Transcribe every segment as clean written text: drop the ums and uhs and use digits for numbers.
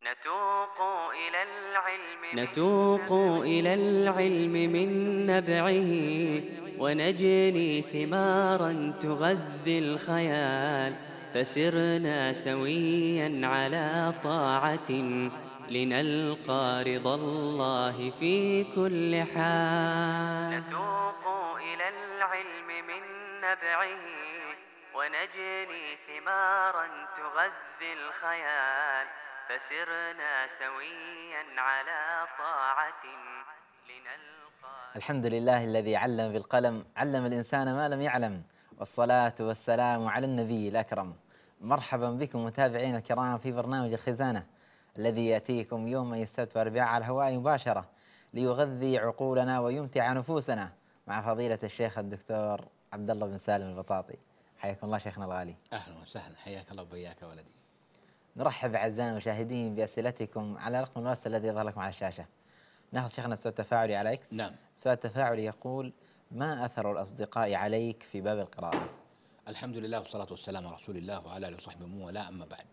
نتوق إلى العلم من نبعه، ونجني ثمارا تغذي الخيال. فسرنا سويا على طاعة، لنلقى رضا الله في كل حال. نتوق إلى العلم من نبعه، ونجني ثمارا تغذي الخيال. فسرنا سويا على طاعة، لنلقى. الحمد لله الذي علم بالقلم، علم الإنسان ما لم يعلم، والصلاة والسلام على النبي الأكرم. مرحبا بكم متابعين الكرام في برنامج الخزانة الذي يأتيكم يوم السبت والأربعاء على الهواء مباشرة، ليغذي عقولنا ويمتع نفوسنا، مع فضيلة الشيخ الدكتور عبد الله بن سالم البطاطي. حياكم الله شيخنا الغالي. أهلا وسهلا، حياك الله وبياك ولدي. نرحب أعزائنا المشاهدين بأسئلتكم على رقم الواتس الذي يظهر لكم على الشاشة. ناخذ شيخنا السؤال التفاعلي عليك. نعم. السؤال التفاعلي يقول: ما أثر الأصدقاء عليك في باب القراءة؟ الحمد لله والصلاة والسلام على رسول الله وعلى آله وصحبه ومن والاه، أما بعد.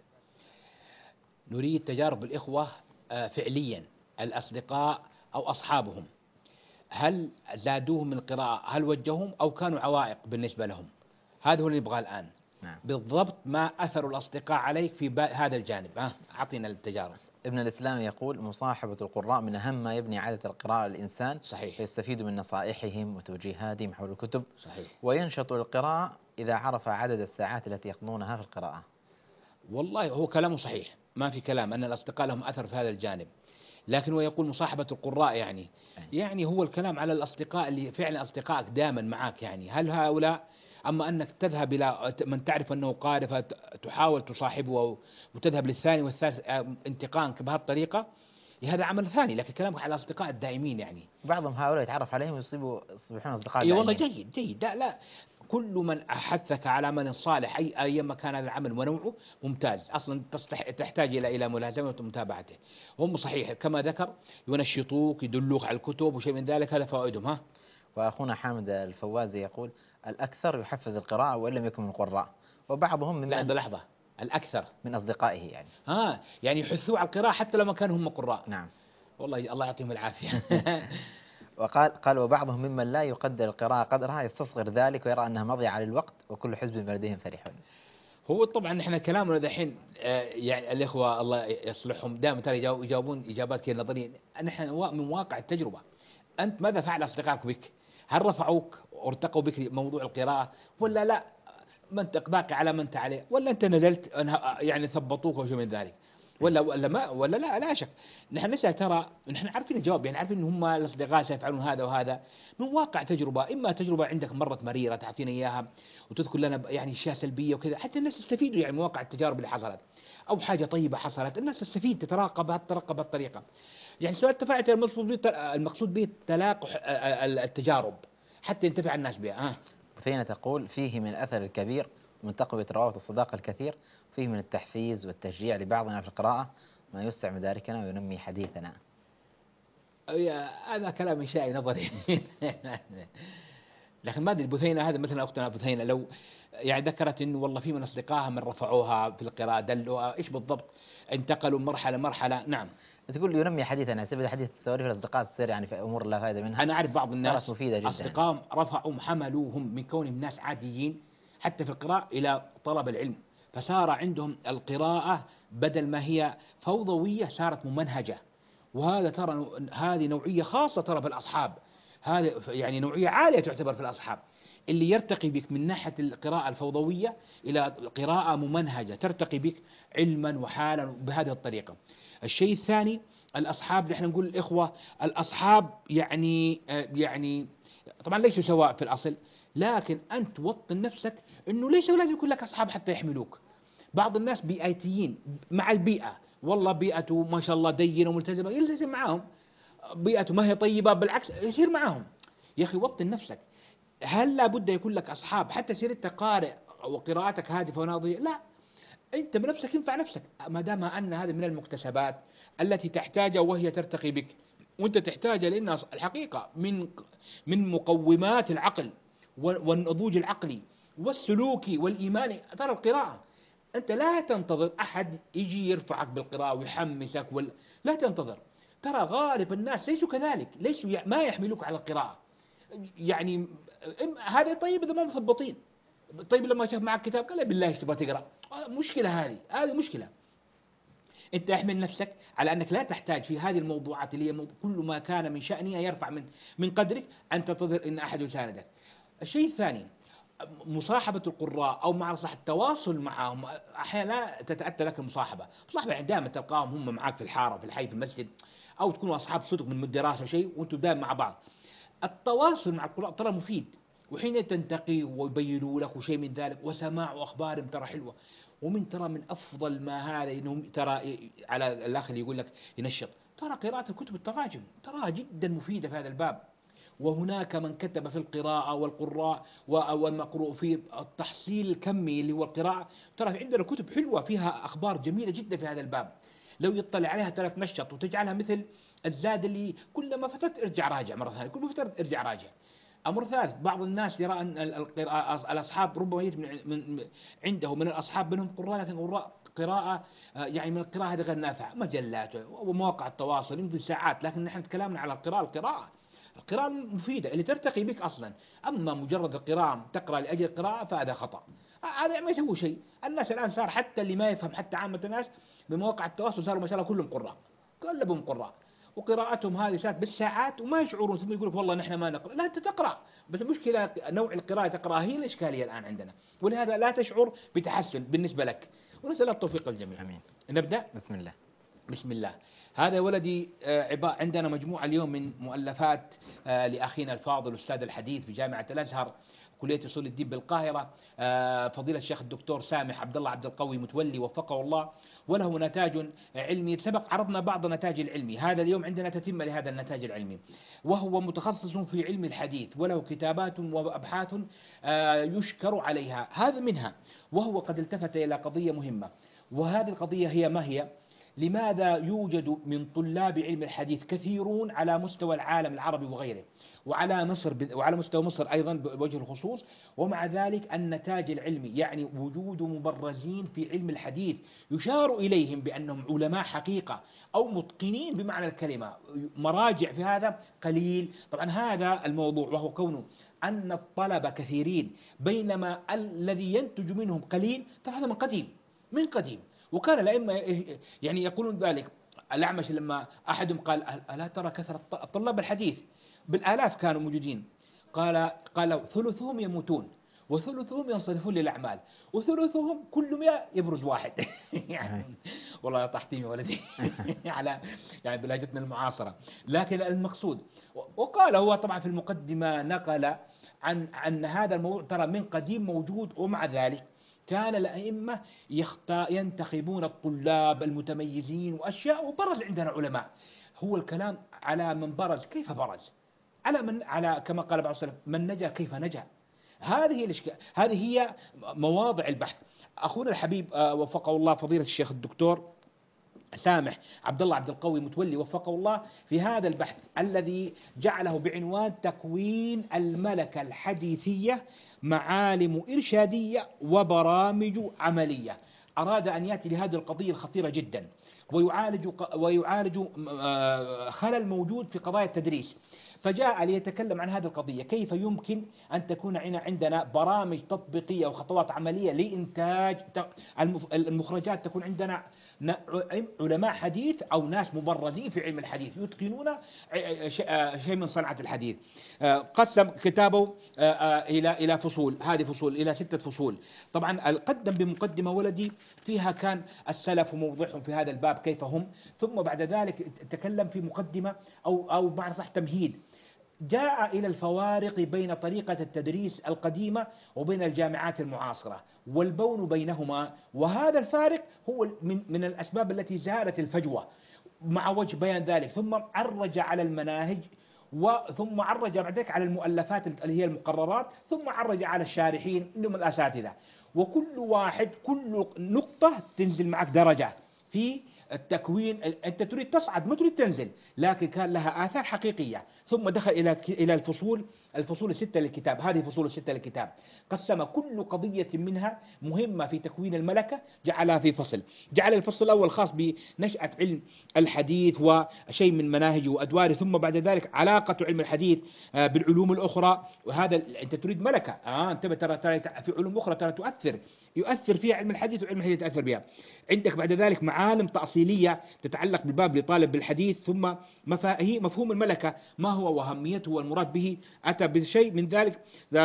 نريد تجارب الإخوة فعليا، الأصدقاء أو أصحابهم، هل زادوهم من القراءة؟ هل وجههم أو كانوا عوائق بالنسبة لهم؟ هذا هو اللي نبغاه الآن. نعم. بالضبط، ما أثر الأصدقاء عليك في هذا الجانب؟ أعطينا التجارب. ابن الإسلام يقول: مصاحبة القراء من أهم ما يبني عادة القراءة للإنسان. صحيح. فيستفيد من نصائحهم وتوجيهاتهم حول الكتب. صحيح. وينشط القراءة إذا عرف عدد الساعات التي يقضونها في القراءة. والله هو كلامه صحيح، ما في كلام أن الأصدقاء لهم أثر في هذا الجانب، لكن هو يقول مصاحبة القراء يعني هو الكلام على الأصدقاء اللي فعلا أصدقائك دائما معك، يعني هل هؤلاء، أما أنك تذهب إلى من تعرف أنه قارئ فتحاول تصاحبه وتذهب للثاني والثالث انتقائك بهالطريقة، هذا عمل ثاني، لكن كلامك على الأصدقاء الدائمين يعني. بعضهم هؤلاء يتعرف عليهم يصبحون أصدقاء اي والله، دائمين. جيد جيد. لا كل من أحثك على عمل صالح أيما كان هذا العمل ونوعه ممتاز، أصلا تحتاج إلى ملازمة ومتابعته. هم صحيح كما ذكر، ينشطوك، يدلوك على الكتب وشيء من ذلك، هذا فوائدهم. وأخونا حامد الفوازي يقول: الأكثر يحفز القراءة وإن لم يكن من القراء، وبعضهم من لحظة، الأكثر من أصدقائه يعني. يعني يحثوا على القراءة حتى لو ما كانوا هم قراء. نعم. والله الله يعطيهم العافية. قال: وبعضهم ممن لا يقدر القراءة قدرها يستصغر ذلك ويرى أنها مضيعة للوقت، وكل حزب بما لديهم فرحون. هو طبعا احنا كلامنا دحين يعني الإخوة الله يصلحهم دائما ترى يجاوبون إجابات كذا نظرية، نحن من واقع التجربة. أنت ماذا فعل أصدقائك بك؟ هل رفعوك وارتقوا بك موضوع القراءة ولا لا؟ من باقي على ما أنت عليه، ولا أنت نزلت يعني ثبطوك وشيء من ذلك، ولا ما ولا لا شك. نحن نسأل، ترى نحن عارفين الجواب، يعني عارفين ان هم الاصدقاء سيفعلون هذا وهذا من واقع تجربه. اما تجربه عندك مرت مريره تعطينا اياها وتذكر لنا يعني اشياء سلبيه وكذا، حتى الناس يستفيدوا يعني من واقع التجارب اللي حصلت، او حاجه طيبه حصلت الناس تستفيد، تتراقب بهالطريقه. يعني سؤال التفاعل المقصود به تلاقح التجارب حتى ينتفع الناس بها. بثينة تقول: فيه من الأثر الكبير من تقوية روابط الصداقة الكثير، فيه من التحفيز والتشجيع لبعضنا في القراءة ما يوسع مداركنا وينمي حديثنا. هذا كلام إنشائي نظري. لكن ما أدري بثينة هذا مثلا أختنا بثينة لو يعني ذكرت إنه والله في من أصدقائها من رفعوها في القراءة، دلوها إيش بالضبط، انتقلوا مرحلة. نعم. تقول ينمي حديثنا، سبب حديث سواليف الأصدقاء تصير يعني في أمور لا فائدة منها. أنا أعرف بعض الناس مفيدة جدا. أصدقائهم رفعوا حملوهم من كونهم ناس عاديين حتى في القراءة إلى طلب العلم، فصار عندهم القراءة بدل ما هي فوضوية صارت ممنهجة. وهذا ترى هذه نوعية خاصة ترى في الأصحاب، هذا يعني نوعية عالية تعتبر في الأصحاب، اللي يرتقي بك من ناحية القراءة الفوضوية إلى قراءة ممنهجة ترتقي بك علما وحالا بهذه الطريقة. الشيء الثاني الأصحاب، نحن نقول الإخوة الأصحاب يعني طبعا ليسوا سواء في الأصل، لكن أنت وطن نفسك أنه ليس لازم يكون لك أصحاب حتى يحملوك. بعض الناس بيئتيين مع البيئة، والله بيئته ما شاء الله دينة وملتزمة يلتزم معاهم، بيئته ما هي طيبة بالعكس يصير معاهم. يا أخي وطن نفسك، هل لابد يكون لك أصحاب حتى تصير أنت قارئ وقراءتك هادفة وناضية؟ لا، أنت بنفسك ينفع نفسك، ما دام أن هذه من المكتسبات التي تحتاجها وهي ترتقي بك وأنت تحتاجها، لأن الحقيقة من مقومات العقل والنضوج العقلي والسلوكي والإيماني ترى القراءة. أنت لا تنتظر أحد يجي يرفعك بالقراءة ويحمسك لا تنتظر. ترى غالب الناس ليسوا كذلك، ليسوا ما يحملوك على القراءة. يعني هذا طيب إذا ما مثبطين. طيب لما شاف معك كتاب قال لا بالله ايش تبغى تقرأ؟ مشكلة، هذه مشكلة. أنت احمل نفسك على أنك لا تحتاج في هذه الموضوعات اللي هي كل ما كان من شأنها يرفع من قدرك أن تنتظر أن أحد يساندك. الشيء الثاني، مصاحبة القراء أو مع صح التواصل معهم. أحيانا لا تتأتى لك المصاحبة، يعني دائما تلقاهم هم معك في الحارة في الحي في المسجد، أو تكونوا أصحاب صدق من الدراسة شيء وأنتم دائما مع بعض. التواصل مع القراء ترى مفيد، وحين تنتقي ويبينوا لك وشيء من ذلك، وسماع أخبارهم ترى حلوة. ترى من أفضل ما هذا إنهم ترى على الأخ اللي يقول لك ينشط، ترى قراءة الكتب التراجم ترى جدا مفيدة في هذا الباب. وهناك من كتب في القراءة والقراء والمقروء في التحصيل الكمي اللي هو القراءة. ترى عندنا كتب حلوة فيها أخبار جميلة جدا في هذا الباب، لو يطلع عليها ترى تنشط وتجعلها مثل الزاد اللي كلما فترت ارجع راجع مرة ثانية، كل فترة ارجع راجع. أمر ثالث، بعض الناس يرى أن الأصحاب ربما يجد عنده من الأصحاب منهم قراء، لكن قراءة يعني من القراءة هذه غير نافعة، مجلات ومواقع التواصل يمكن ساعات، لكن نحن تكلمنا على القراءة مفيدة اللي ترتقي بك أصلا. أما مجرد القراءة تقرأ لأجل القراءة فهذا خطأ، هذا ما يسوي شيء. الناس الآن صار حتى اللي ما يفهم، حتى عامة الناس بمواقع التواصل صاروا ما شاء الله كلهم قراء، كلهم قراء، وقراءتهم هذه صارت بالساعات وما يشعرون. ثم يقول لك والله نحن ما نقرأ، لا أنت تقرأ، بس المشكلة نوع القراءة تقرأ هي الإشكالية الآن عندنا، ولهذا لا تشعر بتحسن بالنسبة لك. ونسأل الله التوفيق للجميع. آمين. نبدأ. بسم الله. هذا ولدي عندنا مجموعة اليوم من مؤلفات لأخينا الفاضل أستاذ الحديث في جامعة الأزهر كلية أصول الدين بالقاهرة، فضيلة الشيخ الدكتور سامح عبد الله عبد القوي متولي وفقه الله، وله نتاج علمي سبق عرضنا بعض النتاج العلمي. هذا اليوم عندنا تتمة لهذا النتاج العلمي، وهو متخصص في علم الحديث وله كتابات وأبحاث يشكر عليها. هذا منها، وهو قد التفت إلى قضية مهمة، وهذه القضية هي ما هي؟ لماذا يوجد من طلاب علم الحديث كثيرون على مستوى العالم العربي وغيره، وعلى مستوى مصر أيضا بوجه الخصوص، ومع ذلك النتاج العلمي يعني وجود مبرزين في علم الحديث يشار إليهم بأنهم علماء حقيقة أو متقنين بمعنى الكلمة، مراجع في هذا قليل. طبعا هذا الموضوع وهو كونه أن الطلبة كثيرين بينما الذي ينتج منهم قليل، ترى هذا من قديم. وكان الأئمة يعني يقولون ذلك. الأعمش لما أحدهم قال ألا ترى كثرة طلاب الحديث بالآلاف كانوا موجودين، قال ثلثهم يموتون وثلثهم ينصرفون للأعمال وثلثهم كل 100 يبرز واحد. يعني والله طحتيني يا ولدي على يعني بلهجتنا المعاصرة. لكن المقصود، وقال هو طبعا في المقدمة نقل عن هذا الموضوع ترى من قديم موجود، ومع ذلك كان الأئمة ينتخبون الطلاب المتميزين وأشياء، وبرز عندنا علماء. هو الكلام على من برز، كيف برز، على كما قال بعض السلف من نجا كيف نجا. هذه هي مواضع البحث. أخونا الحبيب وفقه الله فضيلة الشيخ الدكتور سامح عبد الله عبد القوي متولي وفقه الله في هذا البحث الذي جعله بعنوان تكوين الملكة الحديثية، معالم إرشادية وبرامج عملية. أراد أن يأتي لهذه القضية الخطيرة جدا ويعالج خلل موجود في قضايا التدريس، فجاء ليتكلم عن هذه القضية، كيف يمكن أن تكون عندنا برامج تطبيقية وخطوات عملية لإنتاج المخرجات، تكون عندنا علماء حديث أو ناس مبرزين في علم الحديث يتقنون شيء من صنعة الحديث. قسم كتابه إلى فصول، هذه فصول إلى 6 فصول. طبعا قدم بمقدمة ولدي فيها كان السلف وموضعهم في هذا الباب كيف هم، ثم بعد ذلك تكلم في مقدمة أو معنى صح تمهيد، جاء إلى الفوارق بين طريقة التدريس القديمة وبين الجامعات المعاصرة والبون بينهما، وهذا الفارق هو من الأسباب التي زالت الفجوة مع وجه بيان ذلك. ثم عرج على المناهج، ثم عرج بعد ذلك على المؤلفات اللي هي المقررات، ثم عرج على الشارحين انهم الاساتذه، وكل واحد كل نقطه تنزل معك درجه في التكوين، أنت تريد تصعد ما تريد تنزل، لكن كان لها آثار حقيقية. ثم دخل إلى الفصول الستة للكتاب. هذه فصول الستة للكتاب قسم كل قضية منها مهمة في تكوين الملكة، جعلها في فصل. جعل الفصل الأول خاص بنشأة علم الحديث وشيء من مناهجه وأدواره، ثم بعد ذلك علاقة علم الحديث بالعلوم الأخرى. وهذا أنت تريد ملكة، انتبه، ترى في علوم أخرى ترى يؤثر فيها علم الحديث، وعلم الحديث يتأثر بها. عندك بعد ذلك معالم تأصيلية تتعلق بالباب لطالب بالحديث، ثم مفهوم الملكة ما هو وأهميته والمراد به، أتى بشيء من ذلك.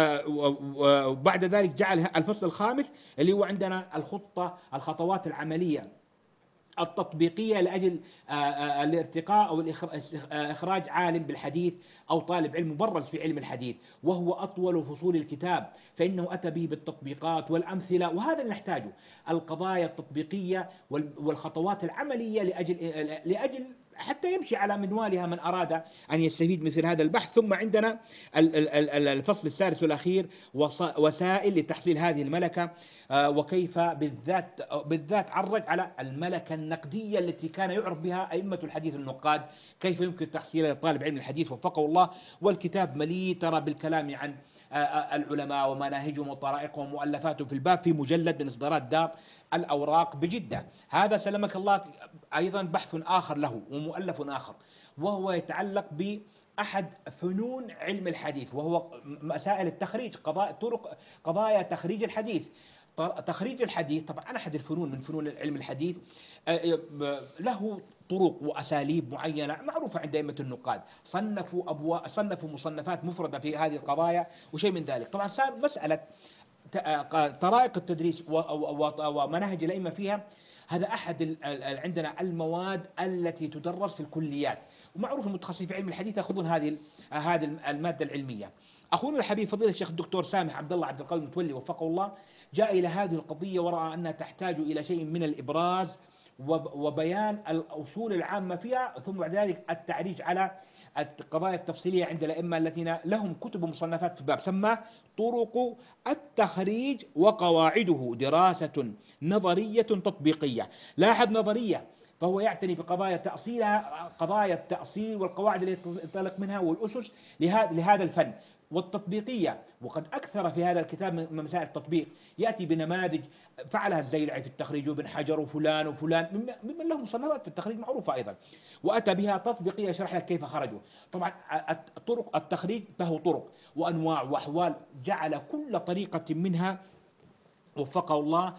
وبعد ذلك جعل الفصل الخامس اللي هو عندنا الخطوات العملية التطبيقية لأجل الارتقاء أو إخراج عالم بالحديث أو طالب علم مبرز في علم الحديث، وهو أطول فصول الكتاب، فإنه أتى به بالتطبيقات والأمثلة، وهذا اللي نحتاجه، القضايا التطبيقية والخطوات العملية لأجل حتى يمشي على منوالها من أراد أن يستفيد مثل هذا البحث. ثم عندنا الفصل السادس والأخير، وسائل لتحصيل هذه الملكة، وكيف بالذات عرج على الملكة النقدية التي كان يعرف بها أئمة الحديث النقاد، كيف يمكن تحصيلها لطالب علم الحديث وفقه الله. والكتاب مليء ترى بالكلام عن العلماء ومناهجهم وطرائقهم ومؤلفاتهم في الباب، في مجلد من إصدارات دار الأوراق بجدة. هذا سلمك الله أيضا بحث آخر له ومؤلف آخر، وهو يتعلق بأحد فنون علم الحديث، وهو مسائل التخريج، قضايا تخريج الحديث. تخريج الحديث طبعا أحد الفنون من فنون علم الحديث، له طرق وأساليب معينة معروفة عند أئمة النقاد، صنفوا مصنفات مفردة في هذه القضايا وشيء من ذلك. طبعا صار مسألة طرائق التدريس ومناهج الأئمة فيها، هذا أحد عندنا المواد التي تدرس في الكليات، ومعروف المتخصصين في علم الحديث يأخذون هذه المادة العلمية. أخونا الحبيب فضيلة الشيخ الدكتور سامح عبد الله عبد القادر المتولي وفقه الله جاء إلى هذه القضية ورأى أنها تحتاج إلى شيء من الإبراز وبيان الأصول العامة فيها، ثم بعد ذلك التعريج على القضايا التفصيلية عند الأئمة الذين لهم كتب ومصنفات في الباب، سماه طرق التخريج وقواعده، دراسة نظرية تطبيقية. لاحظ نظرية، فهو يعتني بقضايا تأصيلها، قضايا التأصيل والقواعد التي تنطلق منها والأسس لهذا الفن، والتطبيقية. وقد أكثر في هذا الكتاب من مسائل التطبيق، يأتي بنماذج فعلها الزيلعي في التخريج وابن حجر وفلان ممن لهم مصنفات في التخريج معروفة أيضا، وأتى بها تطبيقية يشرح لك كيف خرجوا. طبعا طرق التخريج له طرق وأنواع وأحوال، جعل كل طريقة منها وفقه الله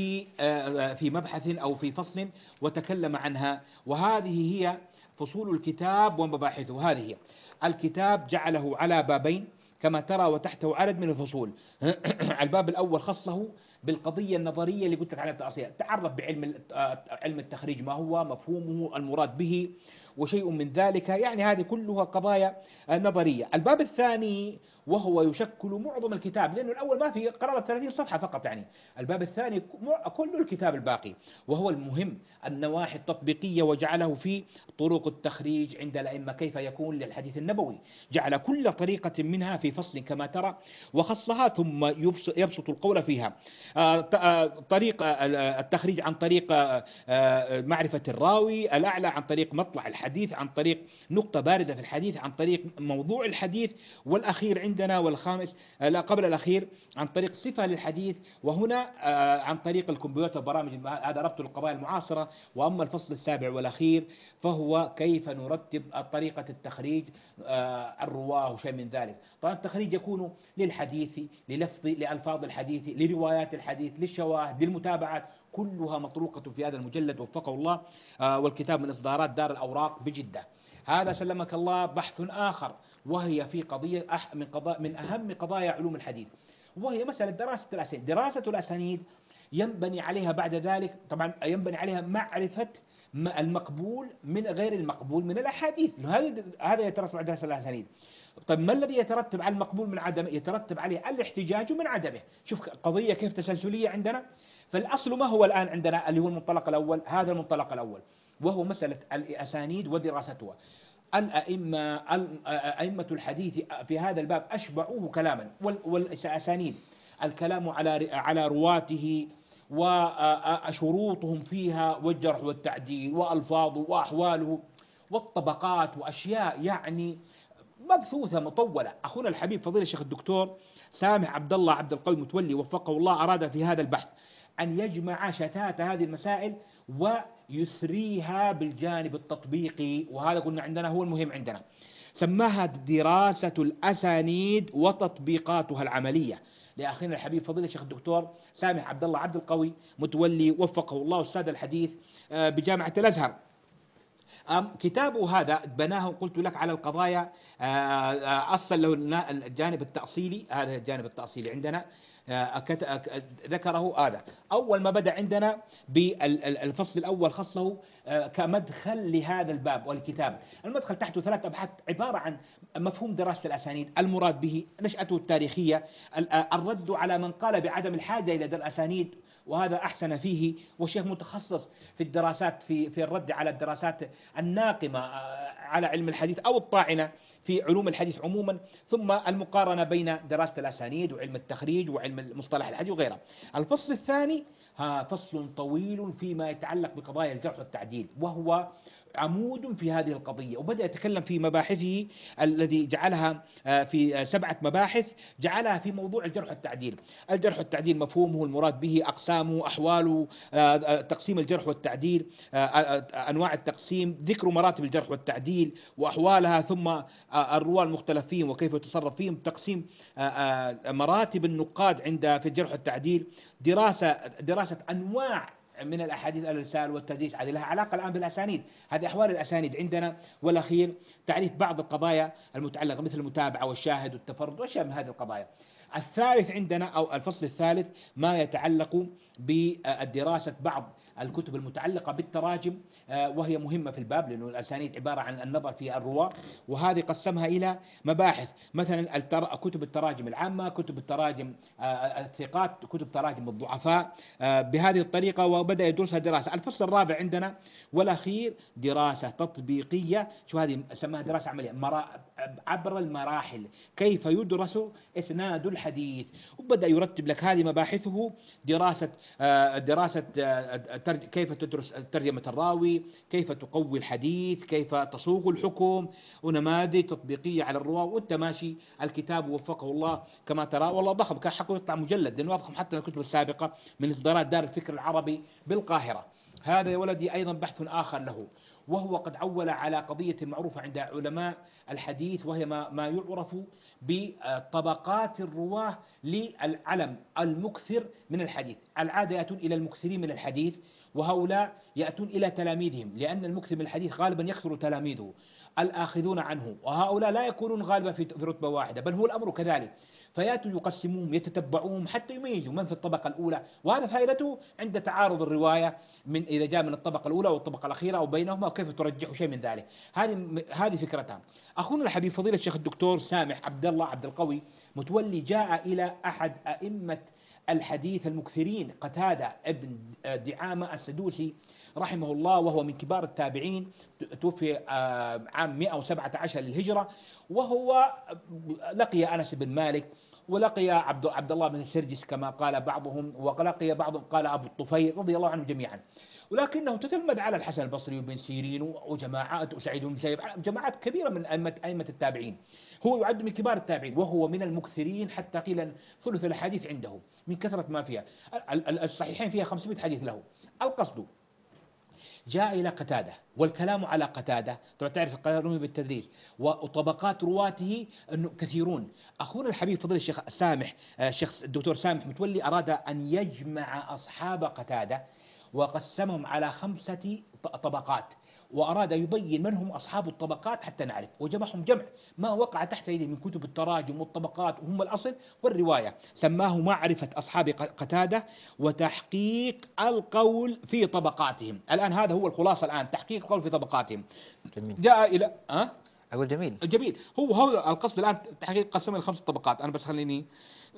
في مبحث أو في فصل وتكلم عنها، وهذه هي فصول الكتاب ومباحثه. هذه الكتاب جعله على بابين كما ترى، وتحته عدد من الفصول. الباب الأول خصه بالقضية النظرية اللي قلت لك على التأصيل، تعرف بعلم علم التخريج ما هو، مفهومه، المراد به وشيء من ذلك، يعني هذه كلها قضايا نظرية. الباب الثاني وهو يشكل معظم الكتاب، لأنه الأول ما في قرابة 30 صفحة فقط، يعني الباب الثاني كل الكتاب الباقي، وهو المهم النواحي التطبيقية، وجعله في طرق التخريج عند الأئمة، كيف يكون للحديث النبوي، جعل كل طريقة منها في فصل كما ترى وخصها، ثم يبسط القول فيها. طريق التخريج عن طريق معرفة الراوي الأعلى، عن طريق مطلع الحديث، عن طريق نقطة بارزة في الحديث، عن طريق موضوع الحديث، والأخير عندنا والخامس لا قبل الأخير عن طريق صفة للحديث، وهنا عن طريق الكمبيوتر برامج، هذا ربط القضايا المعاصرة. وأما الفصل السابع والأخير فهو كيف نرتب طريقة التخريج، الرواه وشيء من ذلك. طبعا التخريج يكون للحديث، لألفاظ الحديث، لروايات الحديث، للشواهد، للمتابعات، كلها مطروقة في هذا المجلد وفقه الله، والكتاب من إصدارات دار الأوراق بجدة. هذا سلمك الله بحث آخر، وهي في قضية من أهم قضايا علوم الحديث، وهي مسألة دراسة الأسانيد. ينبني عليها بعد ذلك، طبعا ينبني عليها معرفة المقبول من غير المقبول من الأحاديث، هذا يترتب على دراسة الأسانيد. طيب ما الذي يترتب على المقبول من عدمه؟ يترتب عليه الاحتجاج من عدمه. شوف قضية كيف تسلسلية عندنا. فالأصل ما هو الآن عندنا اللي هو المنطلق الأول، هذا المنطلق الأول، وهو مسألة الأسانيد ودراستها. أئمة الحديث في هذا الباب أشبعوه كلاما، والأسانيد الكلام على رواته وشروطهم فيها والجرح والتعديل وألفاظه وأحواله والطبقات وأشياء يعني مبثوثة مطولة. أخونا الحبيب فضيلة الشيخ الدكتور سامح عبد الله عبد القوي متولي وفقه الله أراد في هذا البحث أن يجمع شتات هذه المسائل ويسريها بالجانب التطبيقي، وهذا قلنا عندنا هو المهم عندنا. سماها دراسة الأسانيد وتطبيقاتها العملية لأخينا الحبيب فضيلة الشيخ الدكتور سامح عبد الله عبد القوي متولي وفقه الله أستاذ الحديث بجامعة الأزهر. كتابه هذا بناه قلت لك على القضايا، أصل له الجانب التأصيلي، هذا الجانب التأصيلي عندنا ذكره هذا. أول ما بدأ عندنا بالفصل الأول خصه كمدخل لهذا الباب والكتاب. المدخل تحته 3 أبحاث عبارة عن مفهوم دراسة الأسانيد، المراد به، نشأته التاريخية، الرد على من قال بعدم الحاجة إلى الأسانيد وهذا أحسن فيه، والشيخ متخصص في الدراسات في الرد على الدراسات الناقمة على علم الحديث أو الطاعنة في علوم الحديث عموما، ثم المقارنة بين دراسة الأسانيد وعلم التخريج وعلم مصطلح الحديث وغيره. الفصل الثاني فصل طويل فيما يتعلق بقضايا الجرح والتعديل، وهو عمود في هذه القضية، وبدأ يتكلم في مباحثه الذي جعلها في 7 مباحث جعلها في موضوع الجرح والتعديل. الجرح والتعديل مفهومه، المراد به، أقسامه، أحواله، تقسيم الجرح والتعديل، أنواع التقسيم، ذكر مراتب الجرح والتعديل وأحوالها، ثم الرواة المختلف فيهم وكيف يتصرف فيهم، تقسيم مراتب النقاد في الجرح والتعديل، دراسة أنواع من الأحاديث الإرسال والتدليس، هذه لها علاقة الآن بالأسانيد، هذه أحوال الأسانيد عندنا. والأخير تعريف بعض القضايا المتعلقة مثل المتابعة والشاهد والتفرد وأشياء من هذه القضايا. الثالث عندنا أو الفصل الثالث ما يتعلق بالدراسة بعض الكتب المتعلقة بالتراجم، وهي مهمة في الباب لأنه الأسانيد عبارة عن النظر في الرواة، وهذه قسمها إلى مباحث، مثلا كتب التراجم العامة، كتب التراجم الثقات، كتب تراجم الضعفاء، بهذه الطريقة، وبدأ يدرسها دراسة. الفصل الرابع عندنا والأخير دراسة تطبيقية، شو هذه سماها دراسة عملية عبر المراحل، كيف يدرس إسناد الحديث، وبدأ يرتب لك هذه مباحثه، دراسة كيف تدرس ترجمة الراوي، كيف تقوي الحديث، كيف تصوغ الحكم، ونماذج تطبيقية على الرواة، والتماشي. الكتاب وفقه الله كما ترى والله ضخم، كان حقه يطلع مجلد لأنه أضخم حتى الكتب السابقة من إصدارات دار الفكر العربي بالقاهرة. هذا يا ولدي أيضا بحث آخر له، وهو قد عول على قضية معروفة عند علماء الحديث، وهي ما يعرف بطبقات الرواة للعلم المكثر من الحديث. العادة يأتون إلى المكثرين من الحديث، وهؤلاء يأتون إلى تلاميذهم، لأن المكثر من الحديث غالبا يكثر تلاميذه الآخذون عنه، وهؤلاء لا يكونون غالبا في رتبة واحدة، بل هو الأمر كذلك، فياتوا يقسموهم يتتبعوهم حتى يميزوا من في الطبقة الأولى، وهذا فائدته عند تعارض الرواية من إذا جاء من الطبقة الأولى والطبقة الأخيرة أو بينهما، وكيف ترجح شيء من ذلك. هذه فكرتها. أخونا الحبيب فضيلة الشيخ الدكتور سامح عبد الله عبد القوي متولي جاء إلى أحد أئمة الحديث المكثرين، قتادة ابن دعامة السدوسي رحمه الله، وهو من كبار التابعين، توفي عام 117 للهجرة، وهو لقي أنس بن مالك، ولقي عبد الله بن سرجس كما قال بعضهم، ولقي بعضهم قال أبو الطفيل رضي الله عنهم جميعا، ولكنه تتلمذ على الحسن البصري وابن سيرين وجماعات وسعيد بن المسيب، جماعات كبيرة من أئمة التابعين. هو يعد من كبار التابعين، وهو من المكثرين حتى قيل ثلث الحديث عنده من كثرة ما فيها. الصحيحين فيها 500 حديث له. القصد جاء إلى قتادة، والكلام على قتادة تعرف قانون بالتدريس، وطبقات رواته أنه كثيرون. أخونا الحبيب فضيل الشيخ سامح، الشيخ الدكتور سامح متولي أراد أن يجمع أصحاب قتادة وقسمهم على 5 طبقات، وأراد أن يبين من هم أصحاب الطبقات حتى نعرف، وجمعهم جمع ما وقع تحت يده من كتب التراجم والطبقات، وهم الأصل والرواية. سماه معرفة أصحاب قتادة وتحقيق القول في طبقاتهم. الآن هذا هو الخلاصة، الآن تحقيق القول في طبقاتهم. جميل. جاء إلى أقول جميل. جميل. هو القصد الآن تحقيق قسم ال5 طبقات. أنا بس خليني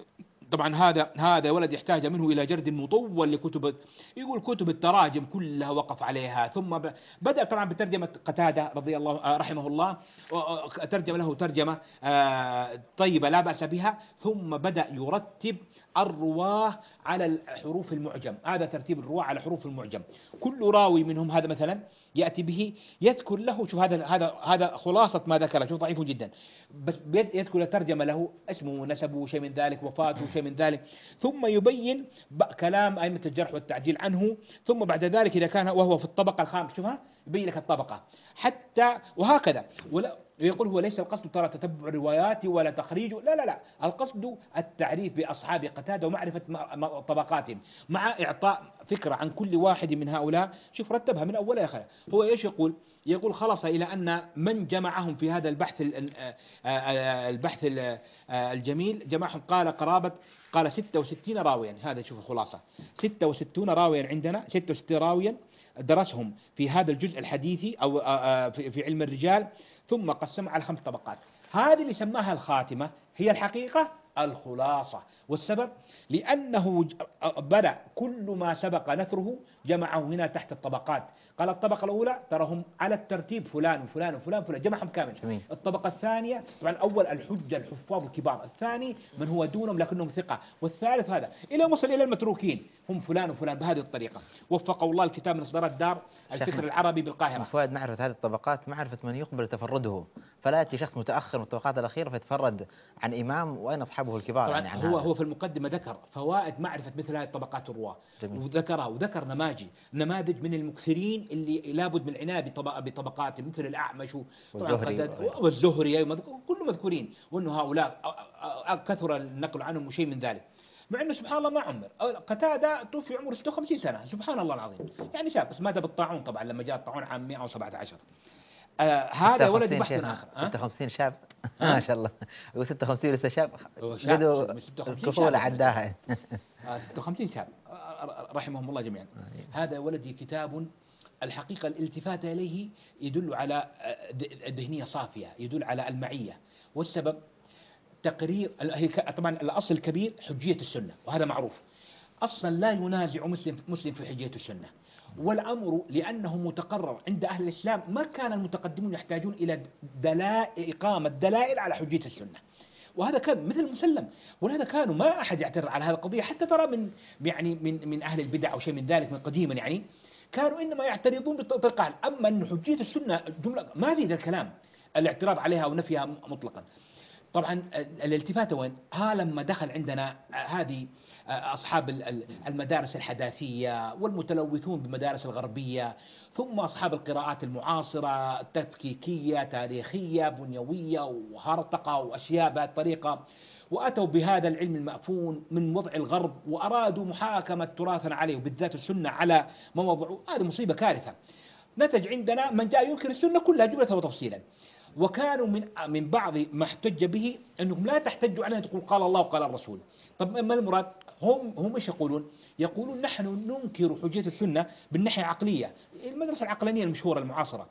طبعا هذا ولد يحتاج منه إلى جرد مطول لكتب، يقول كتب التراجم كلها وقف عليها، ثم بدأ طبعا بترجمة قتادة رضي الله رحمه الله، ترجم له ترجمة طيبة لا بأس بها، ثم بدأ يرتب الرواه على الحروف المعجم. هذا ترتيب الرواه على حروف المعجم، كل راوي منهم هذا مثلا يأتي به يذكر له، شوف هذا خلاصة ما ذكره، شوف ضعيف جدا، بس يذكر ترجمة له، اسمه ونسبه شيء من ذلك، وفاته شيء من ذلك، ثم يبين كلام أئمة الجرح والتعديل عنه، ثم بعد ذلك إذا كان وهو في الطبقة الخامسة، شوفها يبين لك الطبقة حتى، وهكذا. ولا يقول هو ليس القصد ترى تتبع الروايات ولا تخريج، لا، القصد التعريف بأصحاب قتادة ومعرفة طبقاتهم، مع إعطاء فكرة عن كل واحد من هؤلاء. شوف رتبها من أولها لآخرها. هو إيش يقول خلص إلى أن من جمعهم في هذا البحث الجميل، جمعهم قال 66 راويا. هذا شوف الخلاصة، 66 راويا عندنا، 66 راويا درسهم في هذا الجزء الحديثي أو في علم الرجال، ثم قسم على 5 طبقات. هذه اللي سماها الخاتمة هي الحقيقة الخلاصة. والسبب لأنه بدأ كل ما سبق نثره جمعه هنا تحت الطبقات. قال الطبقة الأولى تراهم على الترتيب فلان وفلان وفلان وفلان، جمعهم كامل. جميل. الطبقة الثانية طبعا الأول الحجة الحفاظ الكبار، الثاني من هو دونهم لكنهم ثقة، والثالث هذا إلى وصل إلى المتروكين هم فلان وفلان بهذه الطريقة. وفقه الله الكتاب من إصدارات دار الفكر العربي بالقاهرة. فوائد معرفة هذه الطبقات معرفة من يقبل تفرده، فلا يأتي شخص متأخر من الطبقات الأخيرة فيتفرد عن إمام وأين أصحابه الكبار. طبعا يعني هو في المقدمة ذكر فوائد معرفة مثل هذه الطبقات الرواة، وذكر نماذج من المكثرين اللي لابد من العناية بطبقات، مثل الأعمش والزهري كلهم مذكورين، وأنه هؤلاء كثر النقل عنهم وشيء من ذلك، مع أنه سبحان الله ما عمر. قتادة توفي عمره 56 سنة، سبحان الله العظيم، يعني شاب، بس مات بالطاعون طبعا لما جاء الطاعون عام 117. هذا ولد بحث آخر. 56 شاب ما شاء الله، يقول 56 لسه شاب، قدوا الكفولة عداها. 56 شاب رحمهم الله جميعا. هذا ولدي كتاب الحقيقة الالتفات إليه يدل على ذهنية صافية، يدل على المعية، والسبب تقرير. طبعا الأصل الكبير حجية السنة، وهذا معروف، أصلا لا ينازع مسلم في حجية السنة، والأمر لأنه متقرر عند أهل الإسلام، ما كان المتقدمون يحتاجون إلى إقامة دلائل على حجية السنة، وهذا كان مثل مسلم. ولهذا كانوا ما أحد يعترض على هذه القضية، حتى ترى من أهل البدع أو شيء من ذلك من قديما، يعني كانوا إنما يعترضون بطريقة، أما أن حجية السنة جملة ما في ذا الكلام الاعتراض عليها ونفيها مطلقا. طبعا الالتفات وين؟ لما دخل عندنا هذه أصحاب المدارس الحداثية والمتلوثون بالمدارس الغربية، ثم أصحاب القراءات المعاصرة تفكيكية تاريخية بنيوية وهرطقة وأشياء بهذه الطريقة، وأتوا بهذا العلم المأفون من وضع الغرب، وأرادوا محاكمة تراثنا عليه وبالذات السنة على ما وضعوا. هذه مصيبة كارثة. نتج عندنا من جاء ينكر السنة كلها جملة وتفصيلا، وكانوا من بعض ما احتج به أنكم لا تحتجوا علينا تقول قال الله وقال الرسول. طب ما المراد؟ هم ايش يقولون نحن ننكر حجية السنة بالناحية العقلية، المدرسة العقلانية المشهورة المعاصرة.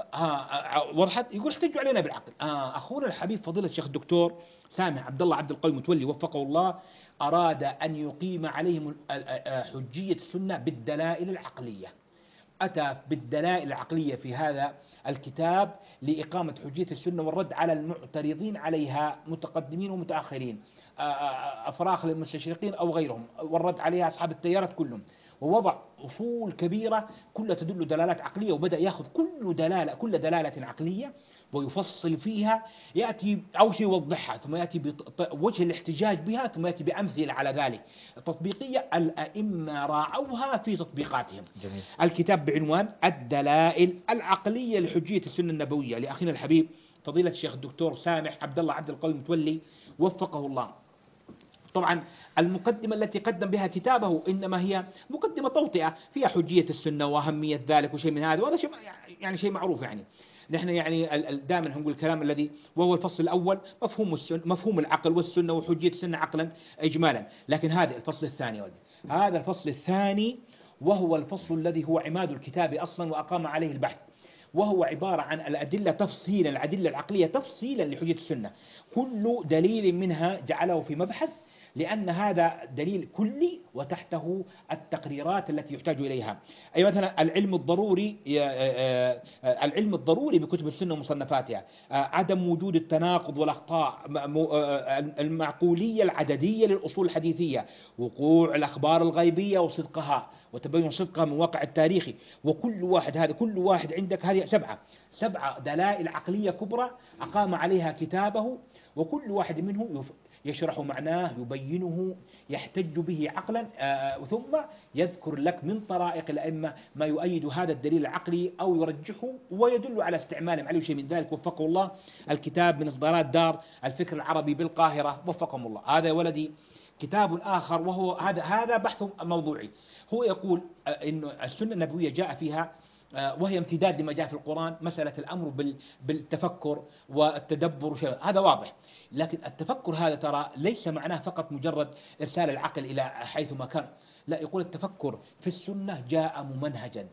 وضحت؟ يقول احتجوا علينا بالعقل. أخونا الحبيب فضيلة الشيخ الدكتور سامح عبد الله عبد القوي متولي وفقه الله أراد أن يقيم عليهم حجية السنة بالدلائل العقلية، أتى بالدلائل العقلية في هذا الكتاب لإقامة حجية السنة والرد على المعترضين عليها متقدمين ومتأخرين، أفراخ للمستشرقين أو غيرهم، والرد عليها أصحاب التيارات كلهم، ووضع أصول كبيرة كلها تدل دلالات عقلية، وبدأ يأخذ كل دلالة عقلية ويفصل فيها، يأتي أول شيء يوضحها، ثم يأتي بوجه الاحتجاج بها، ثم يأتي بأمثلة على ذلك تطبيقية الأئمة راعوها في تطبيقاتهم. جميل. الكتاب بعنوان الدلائل العقلية لحجية السنة النبوية لأخينا الحبيب فضيلة الشيخ الدكتور سامح عبد الله عبد القوي متولي وفقه الله. طبعا المقدمة التي قدم بها كتابه إنما هي مقدمة توطئة فيها حجية السنة وأهمية ذلك وشيء من هذا، وهذا شيء يعني شيء معروف. يعني نحن يعني دائما نقول الكلام الذي وهو الفصل الأول مفهوم العقل والسنة وحجية السنة عقلا إجمالا، لكن هذا الفصل الثاني هذا الفصل الثاني وهو الفصل الذي هو عماد الكتاب أصلا وأقام عليه البحث، وهو عبارة عن الأدلة تفصيلا، الأدلة العقلية تفصيلا لحجية السنة، كل دليل منها جعله في مبحث لأن هذا دليل كلي وتحته التقريرات التي يحتاج إليها. أي مثلا العلم الضروري، العلم الضروري بكتب السنة ومصنفاتها، عدم وجود التناقض والأخطاء، المعقولية العددية للأصول الحديثية، وقوع الأخبار الغيبية وصدقها وتبين صدقها من واقع التاريخي. وكل واحد، هذا كل واحد عندك هذه سبعة دلائل عقلية كبرى أقام عليها كتابه، وكل واحد منه يشرح معناه، يبينه، يحتج به عقلا، ثم يذكر لك من طرائق الأئمة ما يؤيد هذا الدليل العقلي أو يرجحه ويدل على استعمالهم عليه شيء من ذلك. وفقه الله. الكتاب من إصدارات دار الفكر العربي بالقاهرة، وفقهم الله. هذا يا ولدي كتاب آخر، وهو هذا بحث موضوعي. هو يقول إنه السنة النبوية جاء فيها، وهي امتداد لما جاء في القرآن، مسألة الأمر بالتفكر والتدبر شيء، هذا واضح. لكن التفكر هذا ترى ليس معناه فقط مجرد إرسال العقل إلى حيث ما كان، لا، يقول التفكر في السنة جاء ممنهجا،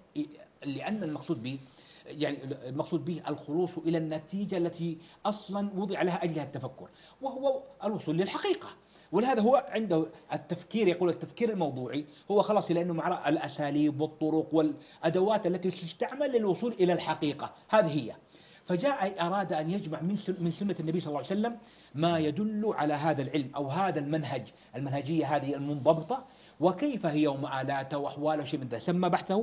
لأن المقصود به يعني المقصود به الخلوص إلى النتيجة التي أصلا وضع لها أجلها التفكر، وهو الوصول للحقيقة. ولهذا هو عنده التفكير، يقول التفكير الموضوعي هو خلاص، لأنه مع الأساليب والطرق والأدوات التي تستعمل للوصول إلى الحقيقة، هذه هي. فجاء أراد أن يجمع من سنة النبي صلى الله عليه وسلم ما يدل على هذا العلم أو هذا المنهجية هذه المنضبطة، وكيف هي ومآلاته وأحواله شيء من ذلك. سمى بحثه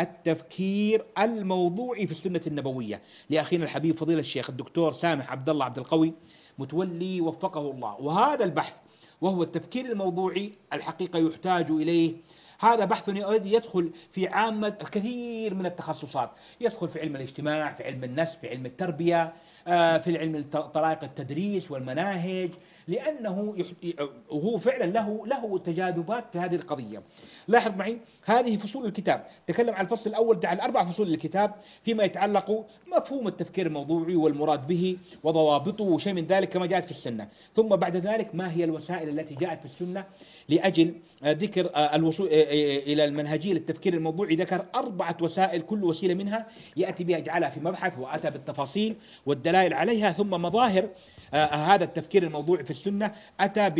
التفكير الموضوعي في السنة النبوية، لأخينا الحبيب فضيلة الشيخ الدكتور سامح عبد الله عبد القوي متولي، وفقه الله. وهذا البحث وهو التفكير الموضوعي الحقيقة يحتاج إليه. هذا بحث يدخل في عامة الكثير من التخصصات، يدخل في علم الاجتماع، في علم النفس، في علم التربية، في علم طرائق التدريس والمناهج، لأنه وهو فعلا له تجاذبات في هذه القضية. لاحظ معي هذه فصول الكتاب، تكلم عن الفصل الأول، عن 4 فصول للكتاب فيما يتعلق مفهوم التفكير الموضوعي والمراد به وضوابطه وشيء من ذلك كما جاءت في السنة. ثم بعد ذلك ما هي الوسائل التي جاءت في السنة لأجل ذكر الوصول إلى المنهجية للتفكير الموضوعي. ذكر 4 وسائل، كل وسيلة منها يأتي بها يجعلها في مبحث، وأتى بالتفاصيل والدلائل عليها. ثم مظاهر هذا التفكير الموضوعي في السنة، أتى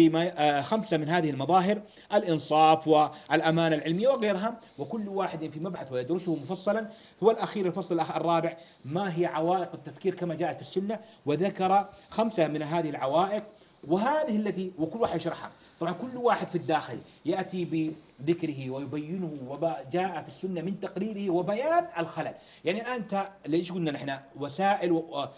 ب5 من هذه المظاهر: الإنصاف والأمانة العلمية وغيرها، وكل واحد في مبحث ويدرسه مفصلا. هو الأخير الفصل الرابع: ما هي عوائق التفكير كما جاءت في السنة، وذكر 5 من هذه العوائق، وهذه التي وكل واحد يشرحها. طبعا كل واحد في الداخل يأتي بذكره ويبينه وما جاء في السنة من تقريره وبيان الخلل. يعني أنت ليش قلنا نحن وسائل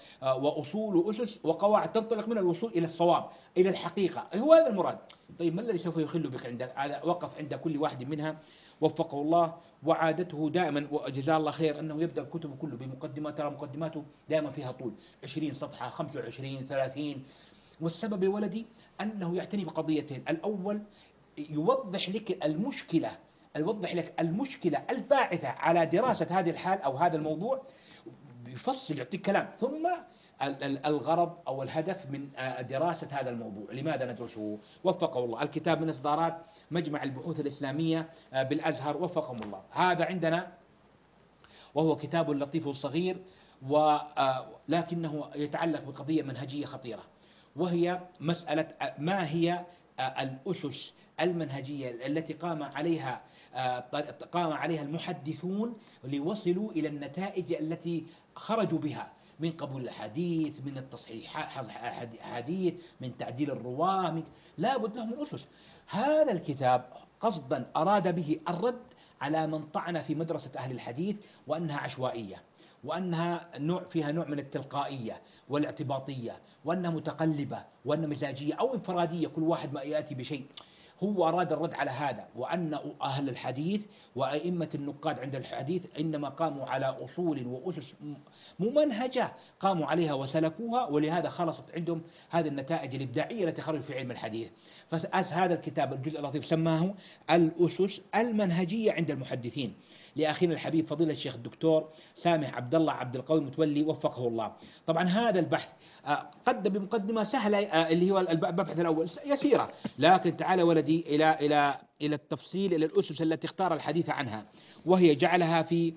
وأصول وأسس وقواعد تنطلق من الوصول إلى الصواب، إلى الحقيقة، هو هذا المراد. طيب ما الذي سوف يخل بك عندك؟ هذا وقف عند كل واحد منها، وفقه الله. وعادته دائما وجزاه الله خير أنه يبدأ كتبه كله بمقدمة، ترى مقدماته دائما فيها طول 20 صفحة، 25، 30. والسبب يا ولدي أنه يعتني بقضيتين: الأول يوضح لك المشكلة الباعثة على دراسة هذه الحال أو هذا الموضوع، يفصل يعطيك كلام. ثم الغرض أو الهدف من دراسة هذا الموضوع، لماذا ندرسه؟ وفقه الله. الكتاب من إصدارات مجمع البحوث الإسلامية بالأزهر، وفقهم الله. هذا عندنا، وهو كتاب لطيف صغير، ولكنه يتعلق بقضية منهجية خطيرة، وهي مسألة ما هي الأسس المنهجية التي قام عليها المحدثون ليوصلوا إلى النتائج التي خرجوا بها، من قبول الحديث، من التصحيح حديث، من تعديل الرواة، لا بد لهم من أسس. هذا الكتاب قصدا أراد به الرد على من طعن في مدرسة أهل الحديث وأنها عشوائية، وأنها فيها نوع من التلقائية والاعتباطية، وأنها متقلبة، وأنها مزاجية أو انفرادية، كل واحد ما يأتي بشيء. هو أراد الرد على هذا، وأن أهل الحديث وأئمة النقاد عند الحديث إنما قاموا على أصول وأسس ممنهجة قاموا عليها وسلكوها، ولهذا خلصت عندهم هذه النتائج الإبداعية التي خرجت في علم الحديث. فهذا الكتاب الجزء اللطيف سماه الأسس المنهجية عند المحدثين، لأخينا الحبيب فضيلة الشيخ الدكتور سامح عبد الله عبد القوي متولي، وفقه الله. طبعا هذا البحث قد بمقدمة سهلة، اللي هو البحث الأول يسيرة، لكن تعال ولدي إلى التفصيل، إلى الأسس التي اختار الحديث عنها، وهي جعلها في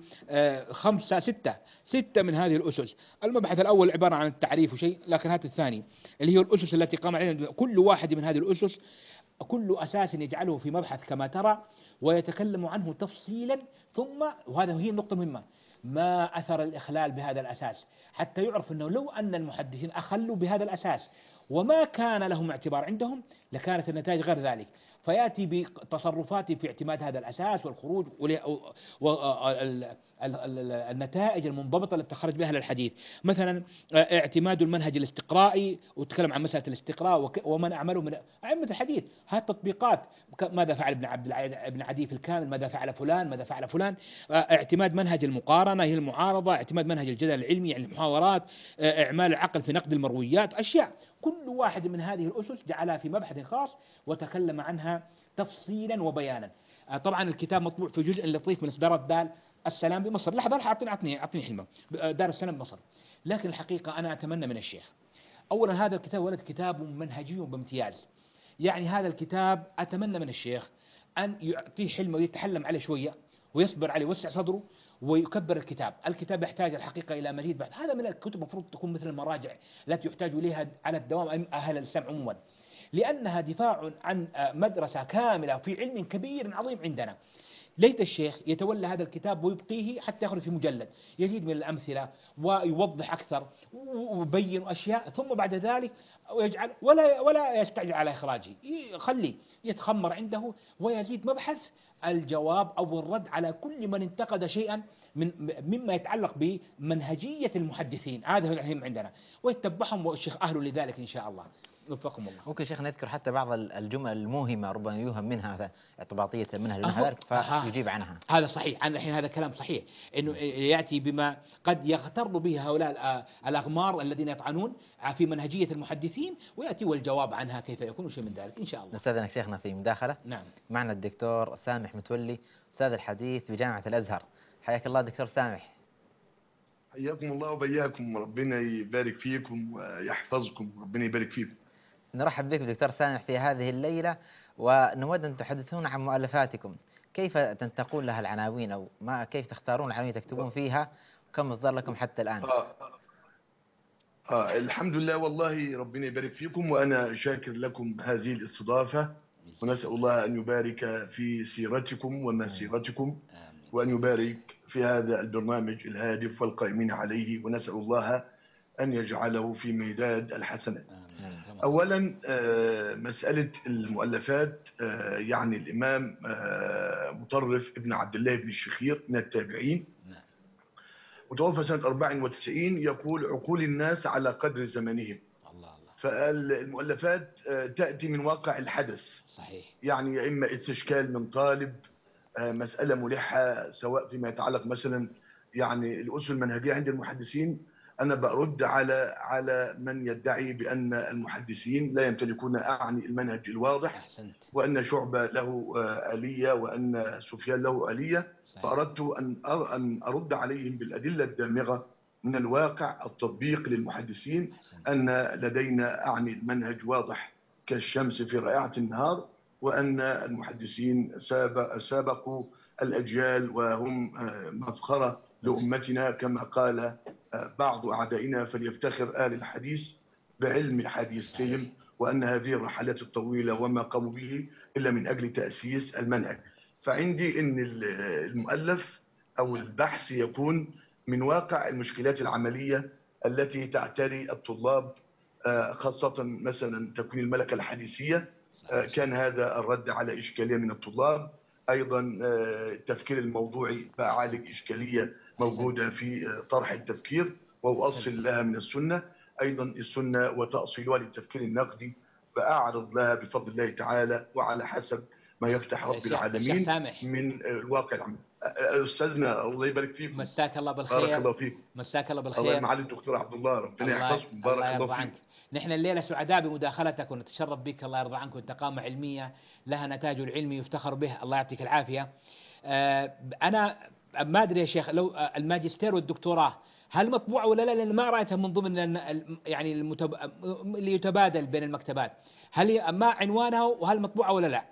6 من هذه الأسس. المبحث الأول عبارة عن التعريف وشيء، لكن هذا الثاني اللي هي الأسس التي قام عليها كل واحد من هذه الأسس كل أساس يجعله في مبحث كما ترى ويتكلم عنه تفصيلا، ثم وهذا هي النقطة المهمة، ما أثر الإخلال بهذا الأساس، حتى يعرف أنه لو أن المحدثين أخلوا بهذا الأساس وما كان لهم اعتبار عندهم لكانت النتائج غير ذلك. فيأتي بتصرفاته في اعتماد هذا الأساس والخروج والنتائج المنضبطة التي تخرج بها للحديث. مثلا اعتماد المنهج الاستقرائي، وتكلم عن مسألة الاستقراء ومن أعمله من أئمة الحديث، هذه التطبيقات، ماذا فعل ابن عدي في الكامل، ماذا فعل فلان، ماذا فعل فلان. اعتماد منهج المقارنة هي المعارضة، اعتماد منهج الجدل العلمي يعني المحاورات، إعمال العقل في نقد المرويات، أشياء كل واحد من هذه الأسس جعلها في مبحث خاص وتكلم عنها تفصيلا وبيانا. طبعا الكتاب مطبوع في جزء لطيف من إصدارات دار السلام بمصر. لحظة أعطني حلمة، دار السلام بمصر. لكن الحقيقة أنا أتمنى من الشيخ، أولا هذا الكتاب ولد كتاب منهجي بامتياز، يعني هذا الكتاب أتمنى من الشيخ أن يعطيه حلمه ويتحلم عليه شوية ويصبر عليه ويوسع صدره ويكبر الكتاب يحتاج الحقيقة إلى مزيد بعد. هذا من الكتب المفروض تكون مثل المراجع التي يحتاج إليها على الدوام أهل الإسلام عموما، لأنها دفاع عن مدرسة كاملة في علم كبير عظيم عندنا. ليت الشيخ يتولى هذا الكتاب ويبقيه حتى يخرج في مجلد، يزيد من الأمثلة ويوضح أكثر ويبين أشياء، ثم بعد ذلك ويجعل ولا يستعجل على إخراجه، يخليه يتخمر عنده ويزيد مبحث الجواب أو الرد على كل من انتقد شيئا مما يتعلق بمنهجية المحدثين. هذا هو الأهم عندنا، ويتبعهم والشيخ أهل لذلك إن شاء الله. وفقكم الله. ممكن شيخ نذكر حتى بعض الجمل الموهمة ربما يوهم منها هذا اعتباطية المنهج فيجيب عنها. هذا صحيح، الحين هذا كلام صحيح، انه ياتي بما قد يغتر به هؤلاء الاغمار الذين يطعنون في منهجية المحدثين، وياتي والجواب عنها كيف يكون شيء من ذلك ان شاء الله. نستاذنك شيخنا في مداخلة. نعم. معنا الدكتور سامح متولي، استاذ الحديث بجامعة الازهر. حياك الله دكتور سامح. حياكم الله وبياكم، ربنا يبارك فيكم ويحفظكم، ربنا يبارك فيكم. نرحب بك دكتور سامح في هذه الليلة، ونود أن تحدثون عن مؤلفاتكم، كيف تنتقون لها العناوين، أو كيف تختارون العناوين تكتبون فيها، وكم مصدر لكم حتى الآن؟ الحمد لله، والله ربنا يبارك فيكم، وأنا شاكر لكم هذه الاستضافة، ونسأل الله أن يبارك في سيرتكم ومسيرتكم، وأن يبارك في هذا البرنامج الهادف والقائمين عليه، ونسأل الله أن يجعله في ميدان الحسنات. أولا مسألة المؤلفات، يعني الإمام مطرف ابن عبد الله بن الشخير من التابعين، وتوفى سنة 94، يقول: عقول الناس على قدر زمانهم. فالمؤلفات تأتي من واقع الحدث، صحيح. يعني إما استشكال من طالب، مسألة ملحة، سواء فيما يتعلق مثلا يعني الأسس المنهجية عند المحدثين. أنا برد على من يدعي بأن المحدثين لا يمتلكون أعني المنهج الواضح، وأن شعبة له آلية وأن سفيان له آلية. فأردت أن أرد عليهم بالأدلة الدامغة من الواقع التطبيق للمحدثين، أن لدينا أعني المنهج واضح كالشمس في رائعة النهار، وأن المحدثين سابقوا الأجيال وهم مفخرة لأمتنا، كما قال بعض أعدائنا: فليفتخر آل الحديث بعلم حديثهم، وأن هذه الرحلات الطويلة وما قاموا به إلا من أجل تأسيس المنهج. فعندي أن المؤلف أو البحث يكون من واقع المشكلات العملية التي تعتري الطلاب، خاصة مثلا تكوين الملكة الحديثية. كان هذا الرد على إشكالية من الطلاب. أيضا التفكير الموضوعي فأعالج إشكالية موجودة في طرح التفكير وأؤصل لها من السنة. أيضا السنة وتأصيلها للتفكير النقدي، فأعرض لها بفضل الله تعالى وعلى حسب ما يفتح رب العالمين من الواقع العملي. أستاذنا الله يبارك فيكم، مساك الله بالخير. بارك الله فيكم. مساك الله بالخير. الله معالي الدكتور عبد الله، ربنا يحفظكم، بارك الله فيكم. نحن الليلة سعداء بمداخلتك ونتشرف بك، الله يرضى عنك، وانتقامة علمية لها نتاج العلمي يفتخر به، الله يعطيك العافية. أنا ما أدري يا شيخ، لو الماجستير والدكتوراه هل مطبوعة ولا لا؟ لأن ما رأيتها من ضمن يعني اللي يتبادل بين المكتبات. هل ما عنوانها وهل مطبوعة ولا لا؟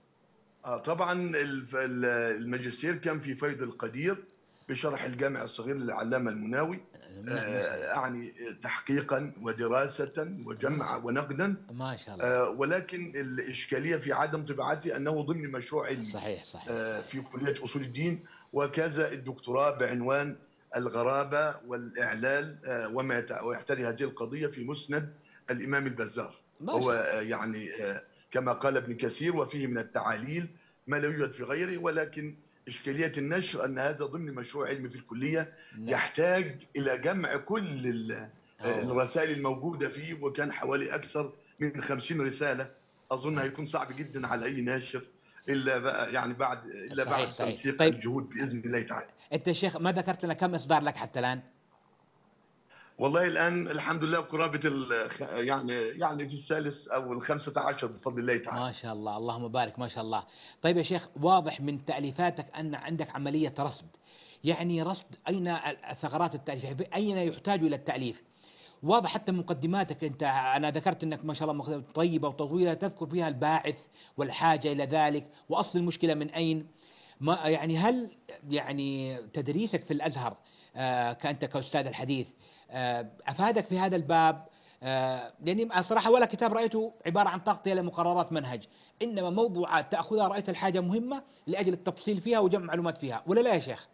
طبعا الماجستير كان في فيض القدير بشرح الجامع الصغير للعلامة المناوي، يعني تحقيقا ودراسة وجمع ونقدا. ما شاء الله. ولكن الإشكالية في عدم طباعته أنه ضمن مشروع علمي. صحيح صحيح. في كلية أصول الدين، وكذا الدكتوراه بعنوان الغرابة والإعلال وما يحتوي هذه القضية في مسند الإمام البزار. هو يعني كما قال ابن كثير وفيه من التعاليل ما لا يوجد في غيره، ولكن إشكالية النشر أن هذا ضمن مشروع علمي في الكلية يحتاج إلى جمع كل الرسائل الموجودة فيه، وكان حوالي أكثر من 50 رسالة. أظن هيكون صعب جدا على أي ناشر إلا بقى يعني بعد تنسيق طيب. الجهود بإذن الله تعالى. أنت يا شيخ ما ذكرت لنا كم إصدار لك حتى الآن؟ والله الآن الحمد لله قرابة يعني في الثالث أو ال15 بفضل الله تعالى. ما شاء الله، اللهم بارك، ما شاء الله. طيب يا شيخ، واضح من تأليفاتك أن عندك عملية رصد، يعني رصد أين الثغرات التأليفية، أين يحتاج إلى التأليف. واضح حتى من مقدماتك أنت، أنا ذكرت أنك ما شاء الله طيبة وطويلة تذكر فيها الباعث والحاجة إلى ذلك وأصل المشكلة من أين. ما يعني هل يعني تدريسك في الأزهر كأنت كأستاذ الحديث أفادك في هذا الباب؟ يعني صراحة ولا كتاب رأيته عبارة عن تغطية لمقررات منهج، إنما موضوعات تأخذها رأيت الحاجة مهمة لأجل التفصيل فيها وجمع معلومات فيها، ولا لا يا شيخ؟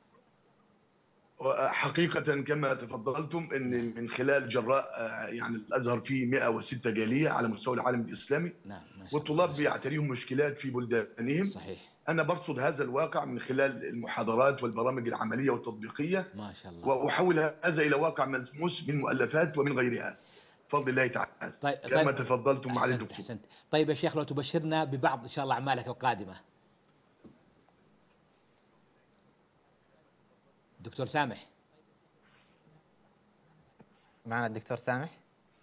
حقيقة كما تفضلتم أن من خلال جراء يعني الأزهر فيه 106 جالية على مستوى العالم الإسلامي. نعم. والطلاب بيعتريهم مشكلات في بلدانهم. صحيح. أنا برصد هذا الواقع من خلال المحاضرات والبرامج العملية والتطبيقية، ما شاء الله، وأحول هذا إلى واقع ملموس من مؤلفات ومن غيرها بفضل الله تعالى. كما تفضلتم مع الدكتور. أحسنت. طيب يا شيخ، لو تبشرنا ببعض إن شاء الله أعمالك القادمة. دكتور سامح، معنا الدكتور سامح؟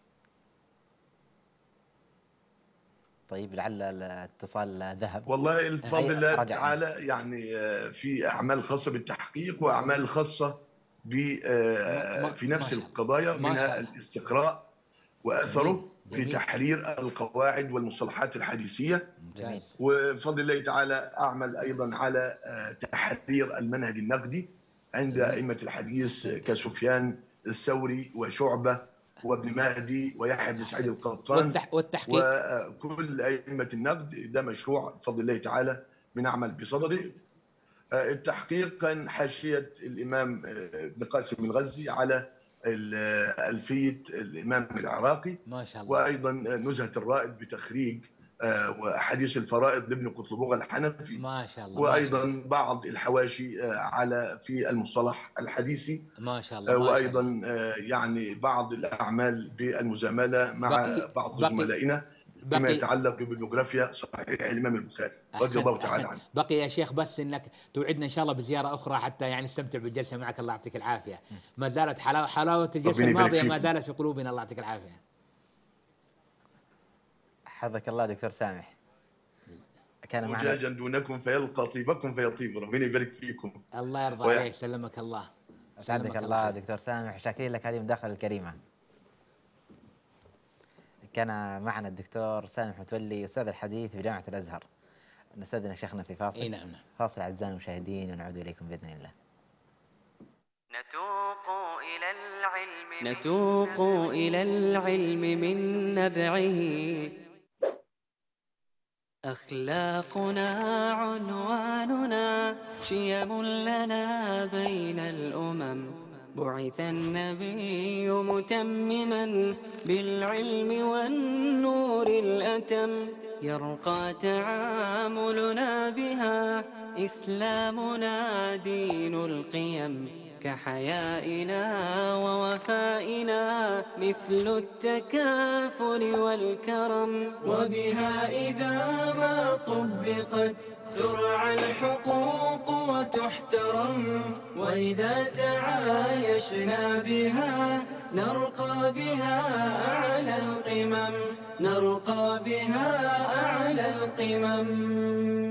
طيب لعل الاتصال ذهب. والله بفضل الله تعالى يعني في أعمال خاصة بالتحقيق وأعمال خاصة في نفس القضايا، منها الاستقراء وأثره في تحرير القواعد والمصطلحات الحديثية. جميل. وبفضل الله تعالى أعمل أيضا على تحرير المنهج النقدي عند أئمة الحديث كسفيان الثوري وشعبة وابن مهدي ويحيى بن سعيد القطان والتحقيق وكل أئمة النقد. ده مشروع بفضل الله تعالى بنعمل بصدده. التحقيق كان حاشية الإمام ابن قاسم الغزي على ألفية الإمام العراقي، ما شاء الله. وأيضا نزهة الرائد بتخريج وحديث الفرائض لابن قطلبوغ الحنفي، ما شاء الله. وأيضا بعض الحواشي على في المصطلح الحديثي، ما شاء الله. وأيضا يعني بعض الأعمال بالمزاملة مع بعض زملائنا فيما يتعلق بالبيوغرافيا صحيح الإمام البخاري رضي الله تعالى عنه. بقي يا شيخ بس انك توعدنا ان شاء الله بزياره اخرى حتى يعني نستمتع بالجلسه معك، الله يعطيك العافيه. ما زالت حلاوه الجلسه الماضيه ما زالت في قلوبنا، الله يعطيك العافيه. حفظك الله دكتور سامح. كان معنا مجاجا دونكم فيلقى طيبكم فيطيب، ربنا يبارك فيكم. الله يرضى عليك، سلمك الله. سلمك الله دكتور سامح، شاكرين لك هذه المداخله الكريمه. كان معنا الدكتور سامح متولي أستاذ الحديث في جامعة الأزهر. نستأذن شيخنا في فاصل. اي نعم. فاصل أعزائنا المشاهدين ونعود إليكم بإذن الله. نتوق إلى العلم من نبعه، أخلاقنا عنواننا، شيم لنا بين الأمم، بعث النبي متمما بالعلم والنور الأتم، يرقى تعاملنا بها، إسلامنا دين القيم، كحيائنا ووفائنا مثل التكافل والكرم، وبها إذا ما طبقت ترعى الحقوق وتحترم، وإذا تعايشنا بها نرقى بها أعلى القمم، نرقى بها أعلى القمم.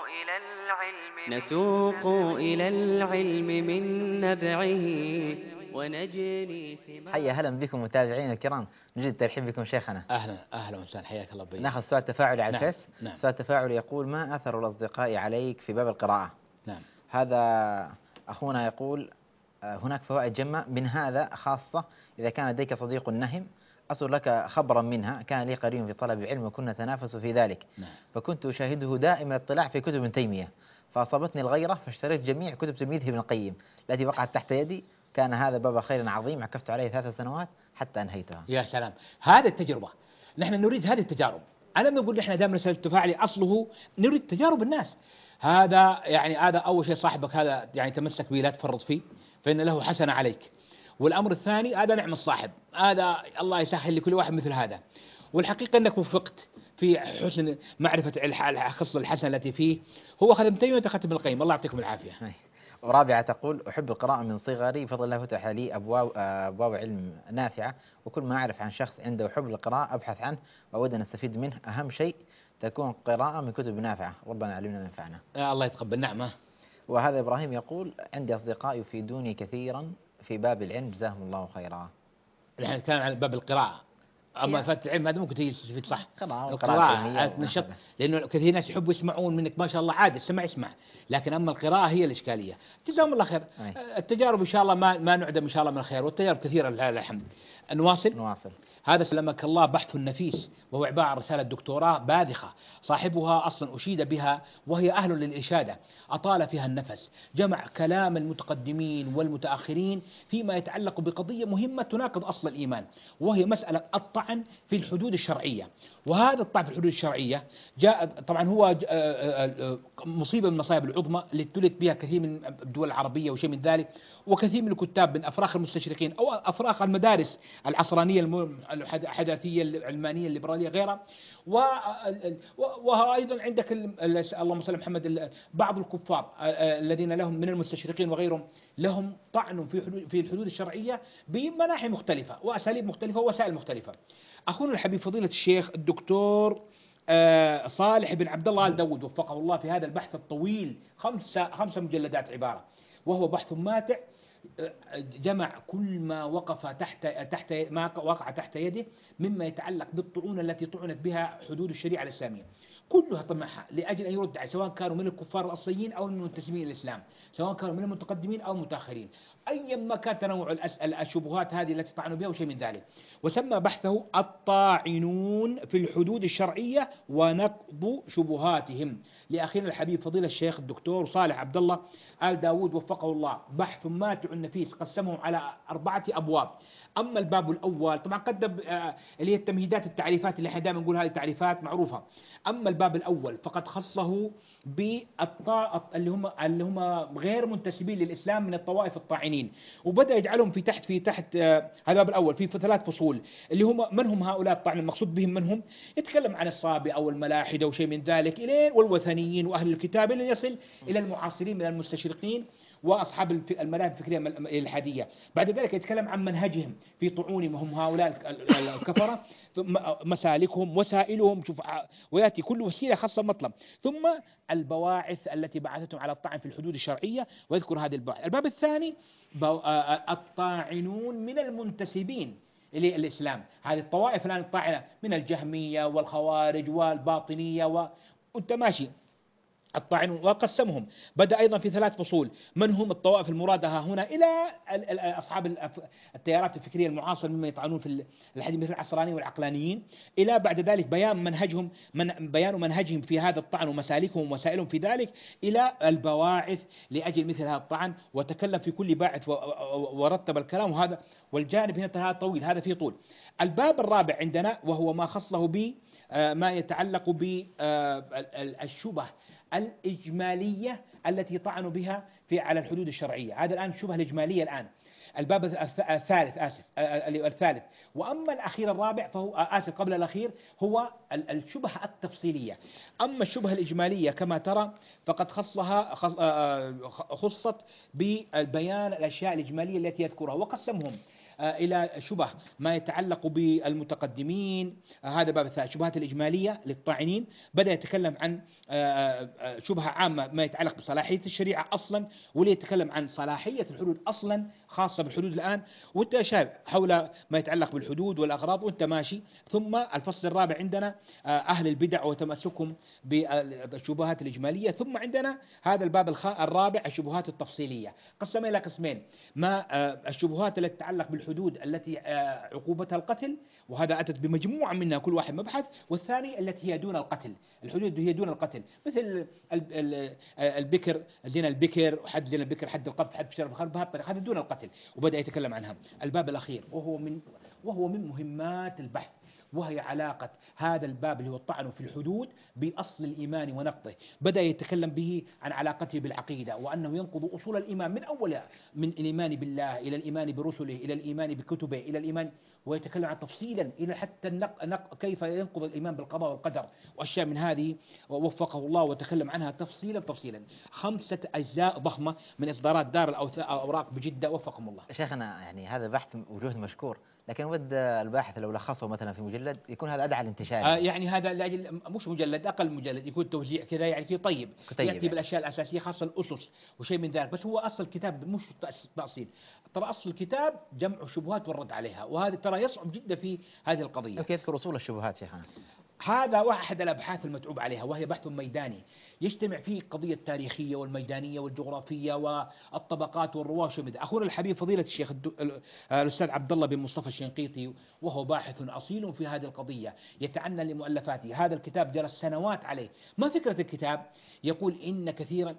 نتوق إلى العلم من نبعه، ونجني ثمار. حيا هلا بكم متابعينا الكرام، نجد الترحيب بكم شيخنا. أهلا وسهلا، حياك الله بي. ناخذ سؤال تفاعلي على نعم. الفيس. نعم. سؤال تفاعلي يقول: ما أثر الأصدقاء عليك في باب القراءة؟ نعم. هذا أخونا يقول هناك فوائد جمة، من هذا خاصة إذا كان لديك صديق نهم أذكر لك خبرا منها، كان لي قرين في طلب العلم وكنا نتنافس في ذلك. نعم. فكنت أشاهده دائما الاطلاع في كتب ابن تيمية، فأصابتني الغيرة فاشتريت جميع كتب تلميذه ابن القيم التي وقعت تحت يدي. كان هذا باب خير عظيم عكفت عليه 3 سنوات حتى أنهيتها. يا سلام، هذه التجربة نحن نريد هذه التجارب. أنا نقول نحن دائما رسالة التفاعلي أصله نريد تجارب الناس. هذا يعني هذا أول شيء، صاحبك هذا يعني تمسك به لا تفرط فيه، فإن له حسنة عليك. والأمر الثاني هذا نعم الصاحب، هذا الله يسهل لكل واحد مثل هذا. والحقيقة أنك وفقت في حسن معرفة الخصلة الحسنة التي فيه. هو خدم تيمية وتختم ابن القيم، الله يعطيكم العافية. ورابعة تقول: أحب القراءة من صغري، بفضل الله فتح لي أبواب علم نافعة، وكل ما أعرف عن شخص عنده حب القراءة أبحث عنه وأود أن أستفيد منه. أهم شيء تكون قراءة من كتب نافعة، ربنا علمنا وينفعنا. الله يتقبل نعمة. وهذا إبراهيم يقول: عندي أصدقاء يفيدوني كثيرا في باب العلم، جزاهم الله خيرا. نحن نتكلم عن باب القراءة، أما فات العلم هذا ممكن تجي تستفيد صح. القراءة تنشط، لأنه كثير ناس يحبوا يسمعون منك ما شاء الله عادي، يسمع. لكن أما القراءة هي الإشكالية. جزاهم الله خير. التجارب إن شاء الله ما نعدم إن شاء الله من الخير، والتجارب كثيرة لله الحمد. نواصل. هذا سلمك الله بحث نفيس، وهو عبارة عن رسالة دكتوراه باذخة، صاحبها أصلا أشيد بها وهي أهل للإشادة، أطال فيها النفس، جمع كلام المتقدمين والمتأخرين فيما يتعلق بقضية مهمة تناقض أصل الإيمان، وهي مسألة الطعن في الحدود الشرعية. وهذا الطعن في الحدود الشرعية جاء طبعا هو مصيبة من المصائب العظمى اللي ابتلت بها كثير من الدول العربية وشيء من ذلك، وكثير من الكتاب من أفراخ المستشرقين أو أفراخ المدارس العصرانية الحداثية العلمانية الليبرالية غيرها. وأيضا عندك اللهم صل محمد بعض الكفار الذين لهم من المستشرقين وغيرهم لهم طعن في الحدود الشرعية بمناحي مختلفة وأساليب مختلفة ووسائل مختلفة. أخونا الحبيب فضيلة الشيخ الدكتور صالح بن عبد الله آل داود وفقه الله في هذا البحث الطويل 5 مجلدات عبارة، وهو بحث ماتع جمع كل ما وقف ما وقع تحت يده مما يتعلق بالطعون التي طعنت بها حدود الشريعة الإسلامية، كلها طمعها لأجل أن يرد سواء كانوا من الكفار الأصليين أو من المنتسبين إلى الإسلام، سواء كانوا من المتقدمين أو المتأخرين، أيا ما كان تنوع الشبهات هذه التي طعنوا بها وشيء من ذلك. وسمى بحثه الطاعنون في الحدود الشرعية ونقض شبهاتهم، لأخينا الحبيب فضيلة الشيخ الدكتور صالح عبد الله آل داود وفقه الله. بحث ماتع النفيس قسمه على 4 أبواب. أما الباب الأول طبعا قدم اللي هي التمهيدات التعريفات اللي احنا دائما نقول هذه تعريفات معروفة. أما الباب الأول فقد خصه اللي هم غير منتسبين للإسلام من الطوائف الطاعنين، وبدأ يجعلهم في تحت هذا الباب الأول في 3 فصول اللي هم من هم هؤلاء الطاعنين، المقصود بهم من هم، يتكلم عن الصابئة أو الملاحدة وشيء من ذلك إلين والوثنيين وأهل الكتاب اللي يصل إلى المعاصرين من المستشرقين وأصحاب المذاهب الفكرية الإلحادية. بعد ذلك يتكلم عن منهجهم في طعونهم هم هؤلاء الكفرة، مسالكهم وسائلهم، ويأتي كل وسيلة خاصة مطلب، ثم البواعث التي بعثتهم على الطعن في الحدود الشرعية ويذكر هذه البواعث. الباب الثاني الطاعنون من المنتسبين إلى الإسلام، هذه الطوائف الآن الطاعنة من الجهمية والخوارج والباطنية والتماشي الطاعنون، وقسمهم بدأ أيضا في 3 فصول من هم الطوائف المرادة هنا إلى أصحاب التيارات الفكرية المعاصرة مما يطعنون في الحديث مثل العصرانيين والعقلانيين، إلى بعد ذلك بيان منهجهم في هذا الطعن ومسالكهم ووسائلهم في ذلك، إلى البواعث لأجل مثل هذا الطعن، وتكلم في كل باعث ورتب الكلام. وهذا والجانب هنا هذا طويل، هذا فيه طول. الباب الرابع عندنا وهو ما خصه ب ما يتعلق بالشبه الإجمالية التي طعنوا بها على الحدود الشرعية. هذا الآن الشبهة الإجمالية الآن. الباب الثالث. وأما الأخير الرابع فهو قبل الأخير هو الشبهة التفصيلية. أما الشبهة الإجمالية كما ترى فقد خصت بالبيان الأشياء الإجمالية التي يذكرها، وقسمهم إلى شبه ما يتعلق بالمتقدمين، هذا باب الثالث. شبهات الإجمالية للطاعنين، بدأ يتكلم عن شبهة عامة ما يتعلق بصلاحية الشريعة أصلا، واللي يتكلم عن صلاحية الحدود أصلا خاصة بالحدود الآن، وانت شايف حول ما يتعلق بالحدود والأغراض وانت ماشي. ثم الفصل الرابع عندنا أهل البدع وتمسكهم بالشبهات الإجمالية. ثم عندنا هذا الباب الرابع الشبهات التفصيلية، قسمها إلى قسمين: ما الشبهات التي تتعلق بالحدود التي عقوبتها القتل، وهذا أتت بمجموعة منها كل واحد مبحث، والثاني التي هي دون القتل، الحدود هي دون القتل، مثل البكر، زنا البكر، حد زنا البكر، حد القذف، حد شرب الخمر، بهالطريقة هذا دون القتل، وبدأ يتكلم عنها. الباب الأخير وهو من مهمات البحث، وهي علاقة هذا الباب اللي هو الطعن في الحدود بأصل الإيمان ونقضه. بدأ يتكلم به عن علاقته بالعقيدة، وأنه ينقض أصول الإيمان من أولها، من الإيمان بالله إلى الإيمان برسله إلى الإيمان بكتبه إلى الإيمان، ويتكلم عن تفصيلا إلى حتى كيف ينقض الإيمان بالقضاء والقدر وأشياء من هذه، ووفقه الله وتكلم عنها تفصيلا 5 أجزاء ضخمة من إصدارات دار الأوراق بجدة، وفقهم الله. شيخنا يعني هذا بحث وجهد مشكور، لكن ود الباحث لو لخصه مثلا في مجلد يكون هذا أدعى للانتشار. يعني هذا لاجل مش مجلد، اقل مجلد، يكون توزيع كذا يعني في طيب ياتي يعني بالاشياء الاساسيه خاصه الاسس وشيء من ذلك. بس هو اصل الكتاب مش تاصيل، ترى اصل الكتاب جمع الشبهات والرد عليها، وهذا ترى يصعب جدا في هذه القضيه. كيف يذكر اصول الشبهات شيخنا؟ هذا واحد الابحاث المتعوب عليها، وهي بحث ميداني يجتمع فيه القضيه التاريخيه والميدانيه والجغرافيه والطبقات والرواه. اخونا الحبيب فضيله الشيخ الاستاذ عبد الله بن مصطفى الشنقيطي، وهو باحث اصيل في هذه القضيه يتعنى لمؤلفاته. هذا الكتاب جرى سنوات عليه. ما فكره الكتاب؟ يقول ان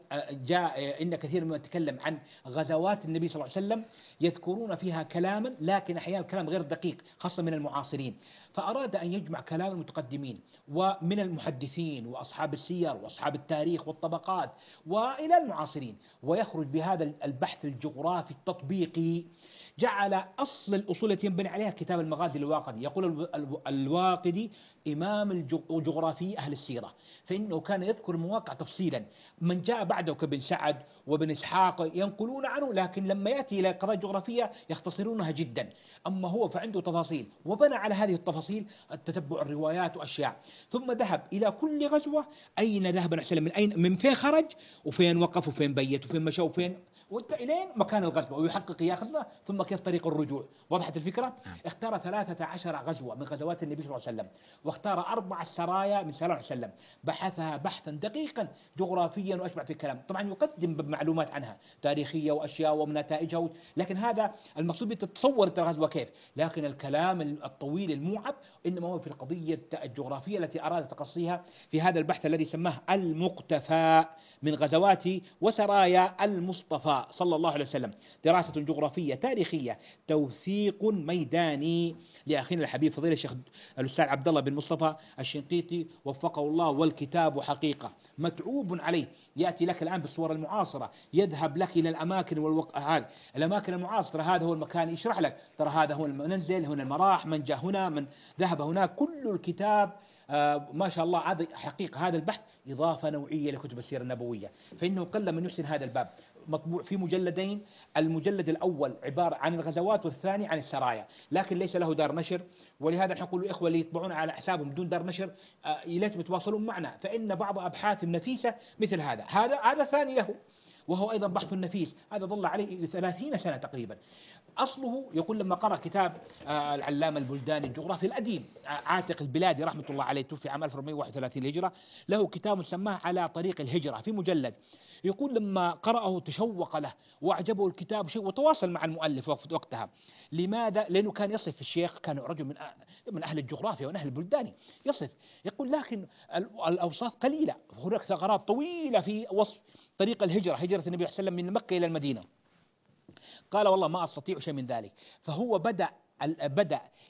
كثيرا مما يتكلم عن غزوات النبي صلى الله عليه وسلم يذكرون فيها كلاما، لكن احيانا كلام غير دقيق خاصه من المعاصرين، فاراد ان يجمع كلام المتقدمين ومن المحدثين واصحاب السير واصحاب التاريخ والطبقات والى المعاصرين، ويخرج بهذا البحث الجغرافي التطبيقي. جعل اصل الاصول التي ينبني عليها كتاب المغازي للواقدي. يقول الواقدي امام الجغرافي اهل السيره، فانه كان يذكر المواقع تفصيلا. من جاء بعده كابن سعد وابن اسحاق ينقلون عنه، لكن لما ياتي الى قضايا جغرافيه يختصرونها جدا. اما هو فعنده تفاصيل، وبنى على هذه التفاصيل التتبع الروايات واشياء. ثم ذهب الى كل غزوه، اين ذهب النبي صلى الله عليه وسلم، من فين خرج وفين وقف وفين بيت وفين مشى وفين إلين مكان الغزوة، ويحقق ياخذها، ثم كيف طريق الرجوع. وضحت الفكرة؟ اختار 13 غزوة من غزوات النبي صلى الله عليه وسلم، واختار 4 سرايا من سرايا وسلم، بحثها بحثا دقيقا جغرافيا وأشبع في الكلام. طبعا يقدم بمعلومات عنها تاريخية وأشياء ومن نتائجها، لكن هذا المقصود بتتصور الغزوة كيف، لكن الكلام الطويل الموعب إنما هو في القضية الجغرافية التي أراد تقصيها في هذا البحث الذي سماه المقتفى من غزوات وسرايا المصطفى صلى الله عليه وسلم. دراسة جغرافية تاريخية، توثيق ميداني لأخينا الحبيب فضيلة الشيخ الأستاذ عبد الله بن مصطفى الشنقيطي وفقه الله. والكتاب حقيقة متعوب عليه، يأتي لك الآن بالصور المعاصرة، يذهب لك إلى الأماكن هذه الأماكن المعاصرة، هذا هو المكان، يشرح لك ترى هذا هو المنزل، هنا المراح، من جاء هنا، من ذهب هناك، كل الكتاب ما شاء الله. هذا حقيقة هذا البحث إضافة نوعية لكتب السيرة النبوية، فإنه قل من يحسن هذا الباب. مطبوع في مجلدين، المجلد الأول عبارة عن الغزوات والثاني عن السرايا، لكن ليس له دار نشر، ولهذا نحن نقول الإخوة اللي يطبعون على حسابهم بدون دار نشر لازم يتواصلون معنا، فإن بعض أبحاثهم نفيسة مثل هذا ثاني له، وهو أيضا بحث نفيس. هذا ظل عليه 30 سنة تقريبا. أصله يقول لما قرأ كتاب العلامة البلداني الجغرافي الأديب عاتق البلادي رحمة الله عليه، توفي عام 1431 هجرة، له كتاب سماه على طريق الهجرة في مجلد. يقول لما قرأه تشوق له وأعجبه الكتاب شيء، وتواصل مع المؤلف وقتها. لماذا؟ لأنه كان يصف الشيخ، كان رجل من أهل الجغرافيا ومن أهل البلداني يصف، يقول لكن الأوصاف قليلة، هناك ثغرات طويلة في وصف طريق الهجرة، هجرة النبي صلى الله عليه وسلم من مكة إلى المدينة. قال والله ما أستطيع شيء من ذلك. فهو بدأ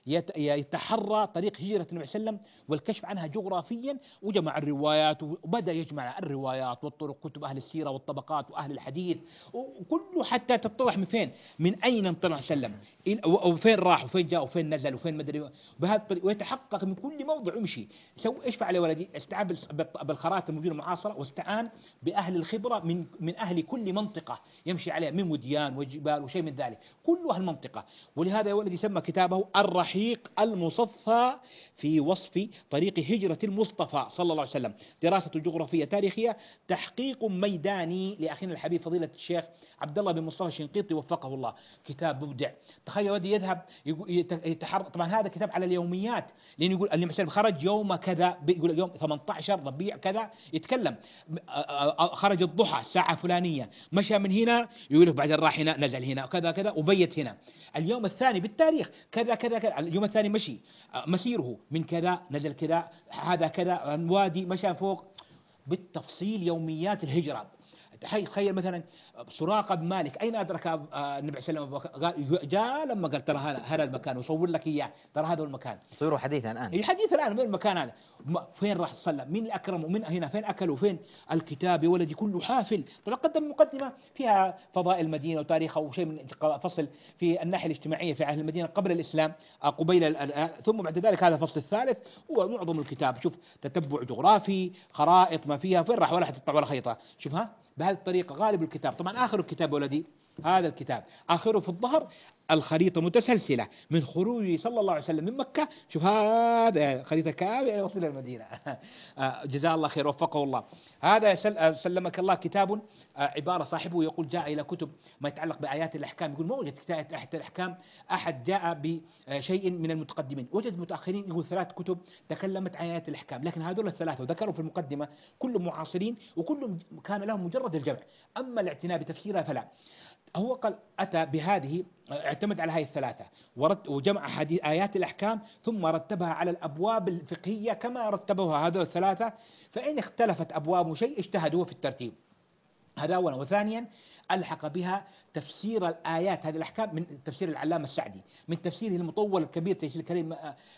يتحرى طريق هجرة النبي صلى الله عليه وسلم والكشف عنها جغرافيا، وجمع الروايات وبدأ يجمع الروايات والطرق، كتب أهل السيرة والطبقات وأهل الحديث وكله حتى تتضح من فين، من أين انطلق سلم وفين راح وفين جاء وفين نزل وفين مدري، بهذا الطريق ويتحقق من كل موضع يمشي. ايش فعل يا ولدي؟ استعان بالخرائط الموجودة المعاصرة، واستعان بأهل الخبرة من أهل كل منطقة يمشي عليها، من وديان وجبال وشيء من ذلك، كل أهل المنطقة. ولهذا يا ولدي سمى كتابه الرحيق المصفى في وصف طريق هجرة المصطفى صلى الله عليه وسلم، دراسة جغرافية تاريخية، تحقيق ميداني لأخينا الحبيب فضيلة الشيخ عبد الله بن مصطفى الشنقيطي وفقه الله. كتاب مبدع. تخيل ولدي يذهب يتحرك، طبعا هذا كتاب على اليوميات، لأنه يقول النبي مثلا خرج يوم كذا، يقول يوم 18 ربيع كذا، يتكلم خرج الضحى الساعة فلانية، مشى من هنا، يقول لك بعدين راح هنا، نزل هنا كذا كذا، وبيت هنا. اليوم الثاني بالتاريخ كذا كذا كذا، اليوم الثاني مشي مسيره من كذا، نزل كذا، هذا كذا وادي، مشى فوق بالتفصيل يوميات الهجرة. تخيل مثلا سراقة بن مالك أين أدرك النبي صلى الله عليه وسلم؟ قال جاء لما قال ترى هذا المكان، وصور لك إياه، ترى هذا المكان، صوروا حديثا الآن، حديث الآن، من المكان هذا فين راح صلى، مين الأكرم، ومن هنا فين أكلوا، فين الكتاب يا ولدي كله حافل. طبعا قدم مقدمة فيها فضائل المدينة وتاريخها وشيء من فصل في الناحية الاجتماعية في أهل المدينة قبل الإسلام قبيل، ثم بعد ذلك هذا الفصل الثالث هو معظم الكتاب. شوف تتبع جغرافي، خرائط ما فيها، فين راح ولا حتطلع ولا خيطة. شوف بهذه الطريقة غالب الكتاب. طبعا آخر الكتاب ولدي هذا الكتاب آخره في الظهر الخريطة متسلسلة من خروجه صلى الله عليه وسلم من مكة. شوف هذا خريطة كاملة وصل إلى المدينة. جزاه الله خير وفقه الله. هذا سلمك الله كتاب عبارة صاحبه يقول جاء إلى كتب ما يتعلق بآيات الأحكام، يقول ما وجد كتاب آيات الأحكام أحد جاء بشيء من المتقدمين، وجد متأخرين يقول 3 كتب تكلمت عن آيات الأحكام، لكن هذول الثلاثة وذكروا في المقدمة كلهم معاصرين وكلهم كان لهم مجرد الجمع، أما الاعتناء بتفسيرها فلا. هو قال أتى بهذه، اعتمد على هذه الثلاثة وجمع آيات الأحكام ثم رتبها على الأبواب الفقهية كما رتبوها هذول الثلاثة، فإن اختلفت أبواب شيء اجتهدوا في الترتيب. هذا أولا. وثانيا ألحق بها تفسير الآيات هذه الأحكام من تفسير العلامة السعدي، من تفسيره المطول الكبير تيسير الكريم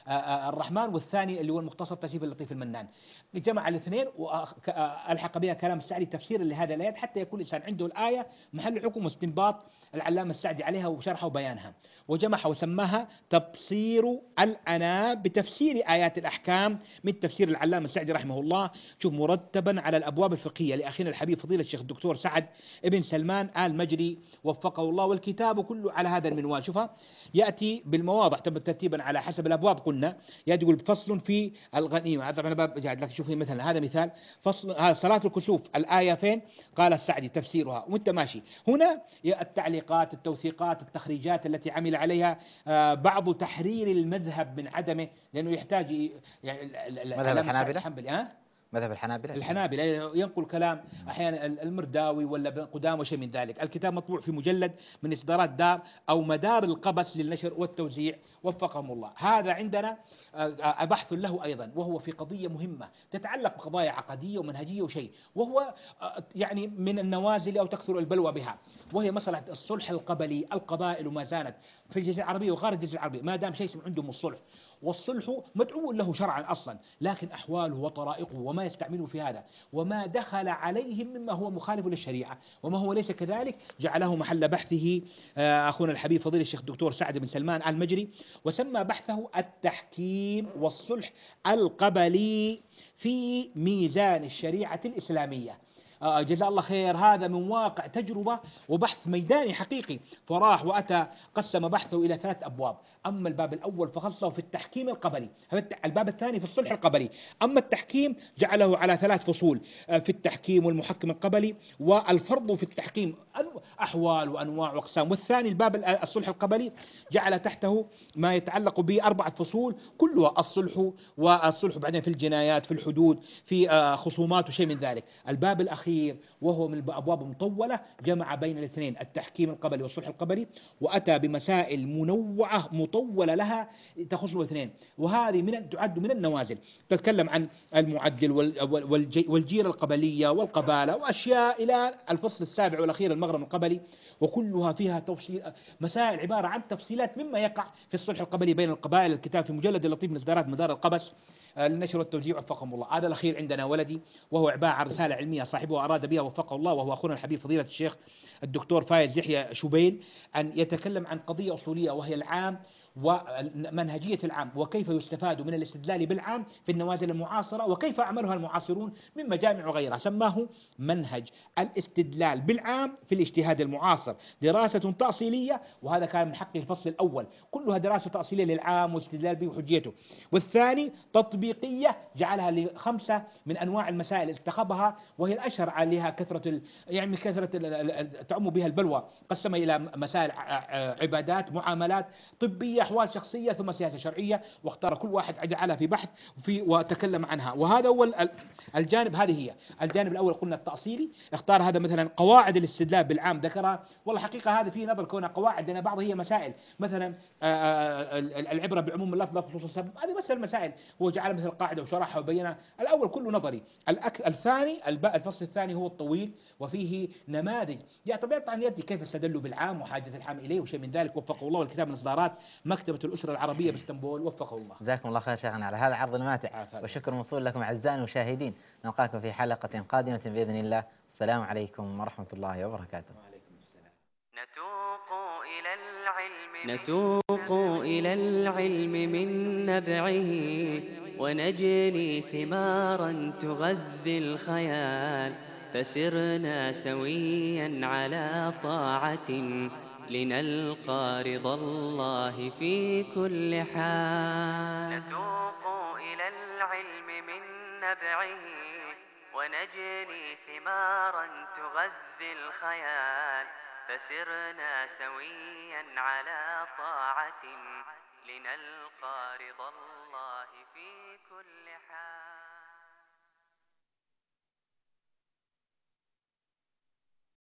الرحمن، والثاني اللي هو المختصر تيسير اللطيف المنان. جمع الاثنين وألحق بها كلام السعدي تفسير لهذه الآيات حتى يكون الإنسان عنده الآية محل حكم واستنباط العلامة السعدي عليها وشرحها وبيانها، وجمعها وسماها تبصير الأنام بتفسير آيات الأحكام من تفسير العلامة السعدي رحمه الله. شوف مرتبا على الأبواب الفقهية لأخينا الحبيب فضيلة الشيخ الدكتور سعد ابن سلمان آل مجري وفقه الله، والكتاب كله على هذا المنوال. شوفها يأتي بالمواضع ترتيبا على حسب الأبواب. قلنا يأتي يقول فصل في الغنيمة، هذا طبعا باب جاهد، لكن شوفي مثلا هذا مثال فصل هذا صلاة الكسوف، الآية فين؟ قال السعدي تفسيرها، وانت ماشي هنا التعليقات التوثيقات التخريجات التي عمل عليها بعض تحرير المذهب من عدمه، لأنه يحتاج يعني مذهب الحنابلة مذهب الحنابلة ينقل كلام أحيانا المرداوي ولا قدام وشيء من ذلك. الكتاب مطبوع في مجلد من إصدارات دار أو مدار القبس للنشر والتوزيع وفقهم الله. هذا عندنا بحث له أيضا، وهو في قضية مهمة تتعلق بقضايا عقدية ومنهجية وشيء، وهو يعني من النوازل أو تكثر البلوى بها، وهي مسألة الصلح القبلي. القبائل ما زالت في الجزيرة العربية وخارج الجزيرة العربية ما دام شيء عندهم الصلح، والصلح مدعو له شرعا أصلا، لكن أحواله وطرائقه وما يستعمله في هذا وما دخل عليهم مما هو مخالف للشريعة وما هو ليس كذلك جعله محل بحثه أخونا الحبيب فضيل الشيخ الدكتور سعد بن سلمان آل مجري، وسمى بحثه التحكيم والصلح القبلي في ميزان الشريعة الإسلامية. جزاه الله خير. هذا من واقع تجربة وبحث ميداني حقيقي، فراح وأتى قسم بحثه إلى 3 أبواب. أما الباب الأول فخصه في التحكيم القبلي، الباب الثاني في الصلح القبلي، أما التحكيم جعله على 3 فصول في التحكيم والمحكم القبلي والفرض في التحكيم أحوال وأنواع وأقسام، والثاني الباب الصلح القبلي جعل تحته ما يتعلق ب4 فصول كلها الصلح، والصلح بعدين في الجنايات في الحدود في خصومات وشيء من ذلك. الباب الأخير الأخير وهو من أبواب مطولة جمع بين الاثنين، التحكيم القبلي والصلح القبلي، وأتى بمسائل منوعة مطولة لها تخص الاثنين، وهذه تعد من النوازل، تتكلم عن المعدل والجيرة القبلية والقبالة وأشياء إلى الفصل السابع والأخير المغرم القبلي، وكلها فيها مسائل عبارة عن تفصيلات مما يقع في الصلح القبلي بين القبائل. الكتاب في مجلد لطيف من إصدارات مدار القبس للنشر والتوزيع وفقهم الله. هذا الأخير عندنا ولدي، وهو عبارة عن رسالة علمية صاحبه أراد بها وفقه الله، وهو أخونا الحبيب فضيلة الشيخ الدكتور فايز يحيى شبيل، أن يتكلم عن قضية أصولية وهي العام ومنهجية العام، وكيف يستفاد من الاستدلال بالعام في النوازل المعاصرة، وكيف عملها المعاصرون من مجامع وغيرها. سماه منهج الاستدلال بالعام في الاجتهاد المعاصر، دراسة تأصيلية، وهذا كان من حقه الفصل الأول، كلها دراسة تأصيلية للعام واستدلال به وحجيته. والثاني تطبيقية، جعلها ل5 من أنواع المسائل انتخبها، وهي الأشهر عليها كثرة تعم بها البلوى، قسم إلى مسائل عبادات، معاملات، طبية، أحوال شخصية، ثم سياسة شرعية، واختار كل واحد جعلها في بحث وتكلم عنها. وهذا هو الجانب، هذه هي الجانب الأول قلنا التأصيلي، اختار هذا مثلا قواعد الاستدلال بالعام ذكرها، والله حقيقة هذا فيه نظر كونها قواعد، لأن بعضها هي مسائل مثلا العبرة بعموم اللفظ لا خصوص السبب، هذه مثل المسائل هو جعل مثل قاعدة وشرحها وبينها. الأول كله نظري، الثاني الفصل الثاني هو الطويل وفيه نماذج طبيعة عن يدي كيف استدلوا بالعام وحاجة العام إليه وشيء من ذلك، وفقه الله. والكتاب من إصدارات مكتبة الأسرة العربية باسطنبول، وفقه الله. جزاكم الله خير شيخنا على هذا العرض الماتع، وشكر موصول لكم أعزائي المشاهدين. نلقاكم في حلقة قادمة بإذن الله. السلام عليكم ورحمة الله وبركاته. نتوق إلى العلم من نبعه، ونجني ثمارا تغذي الخيال، فسرنا سويا على طاعة لنلقى رضا الله في كل حال. نتوق إلى العلم من نبعه، ونجني ثمارا تغذي الخيال، فسرنا سويا على طاعة لنلقى رضا الله في كل حال.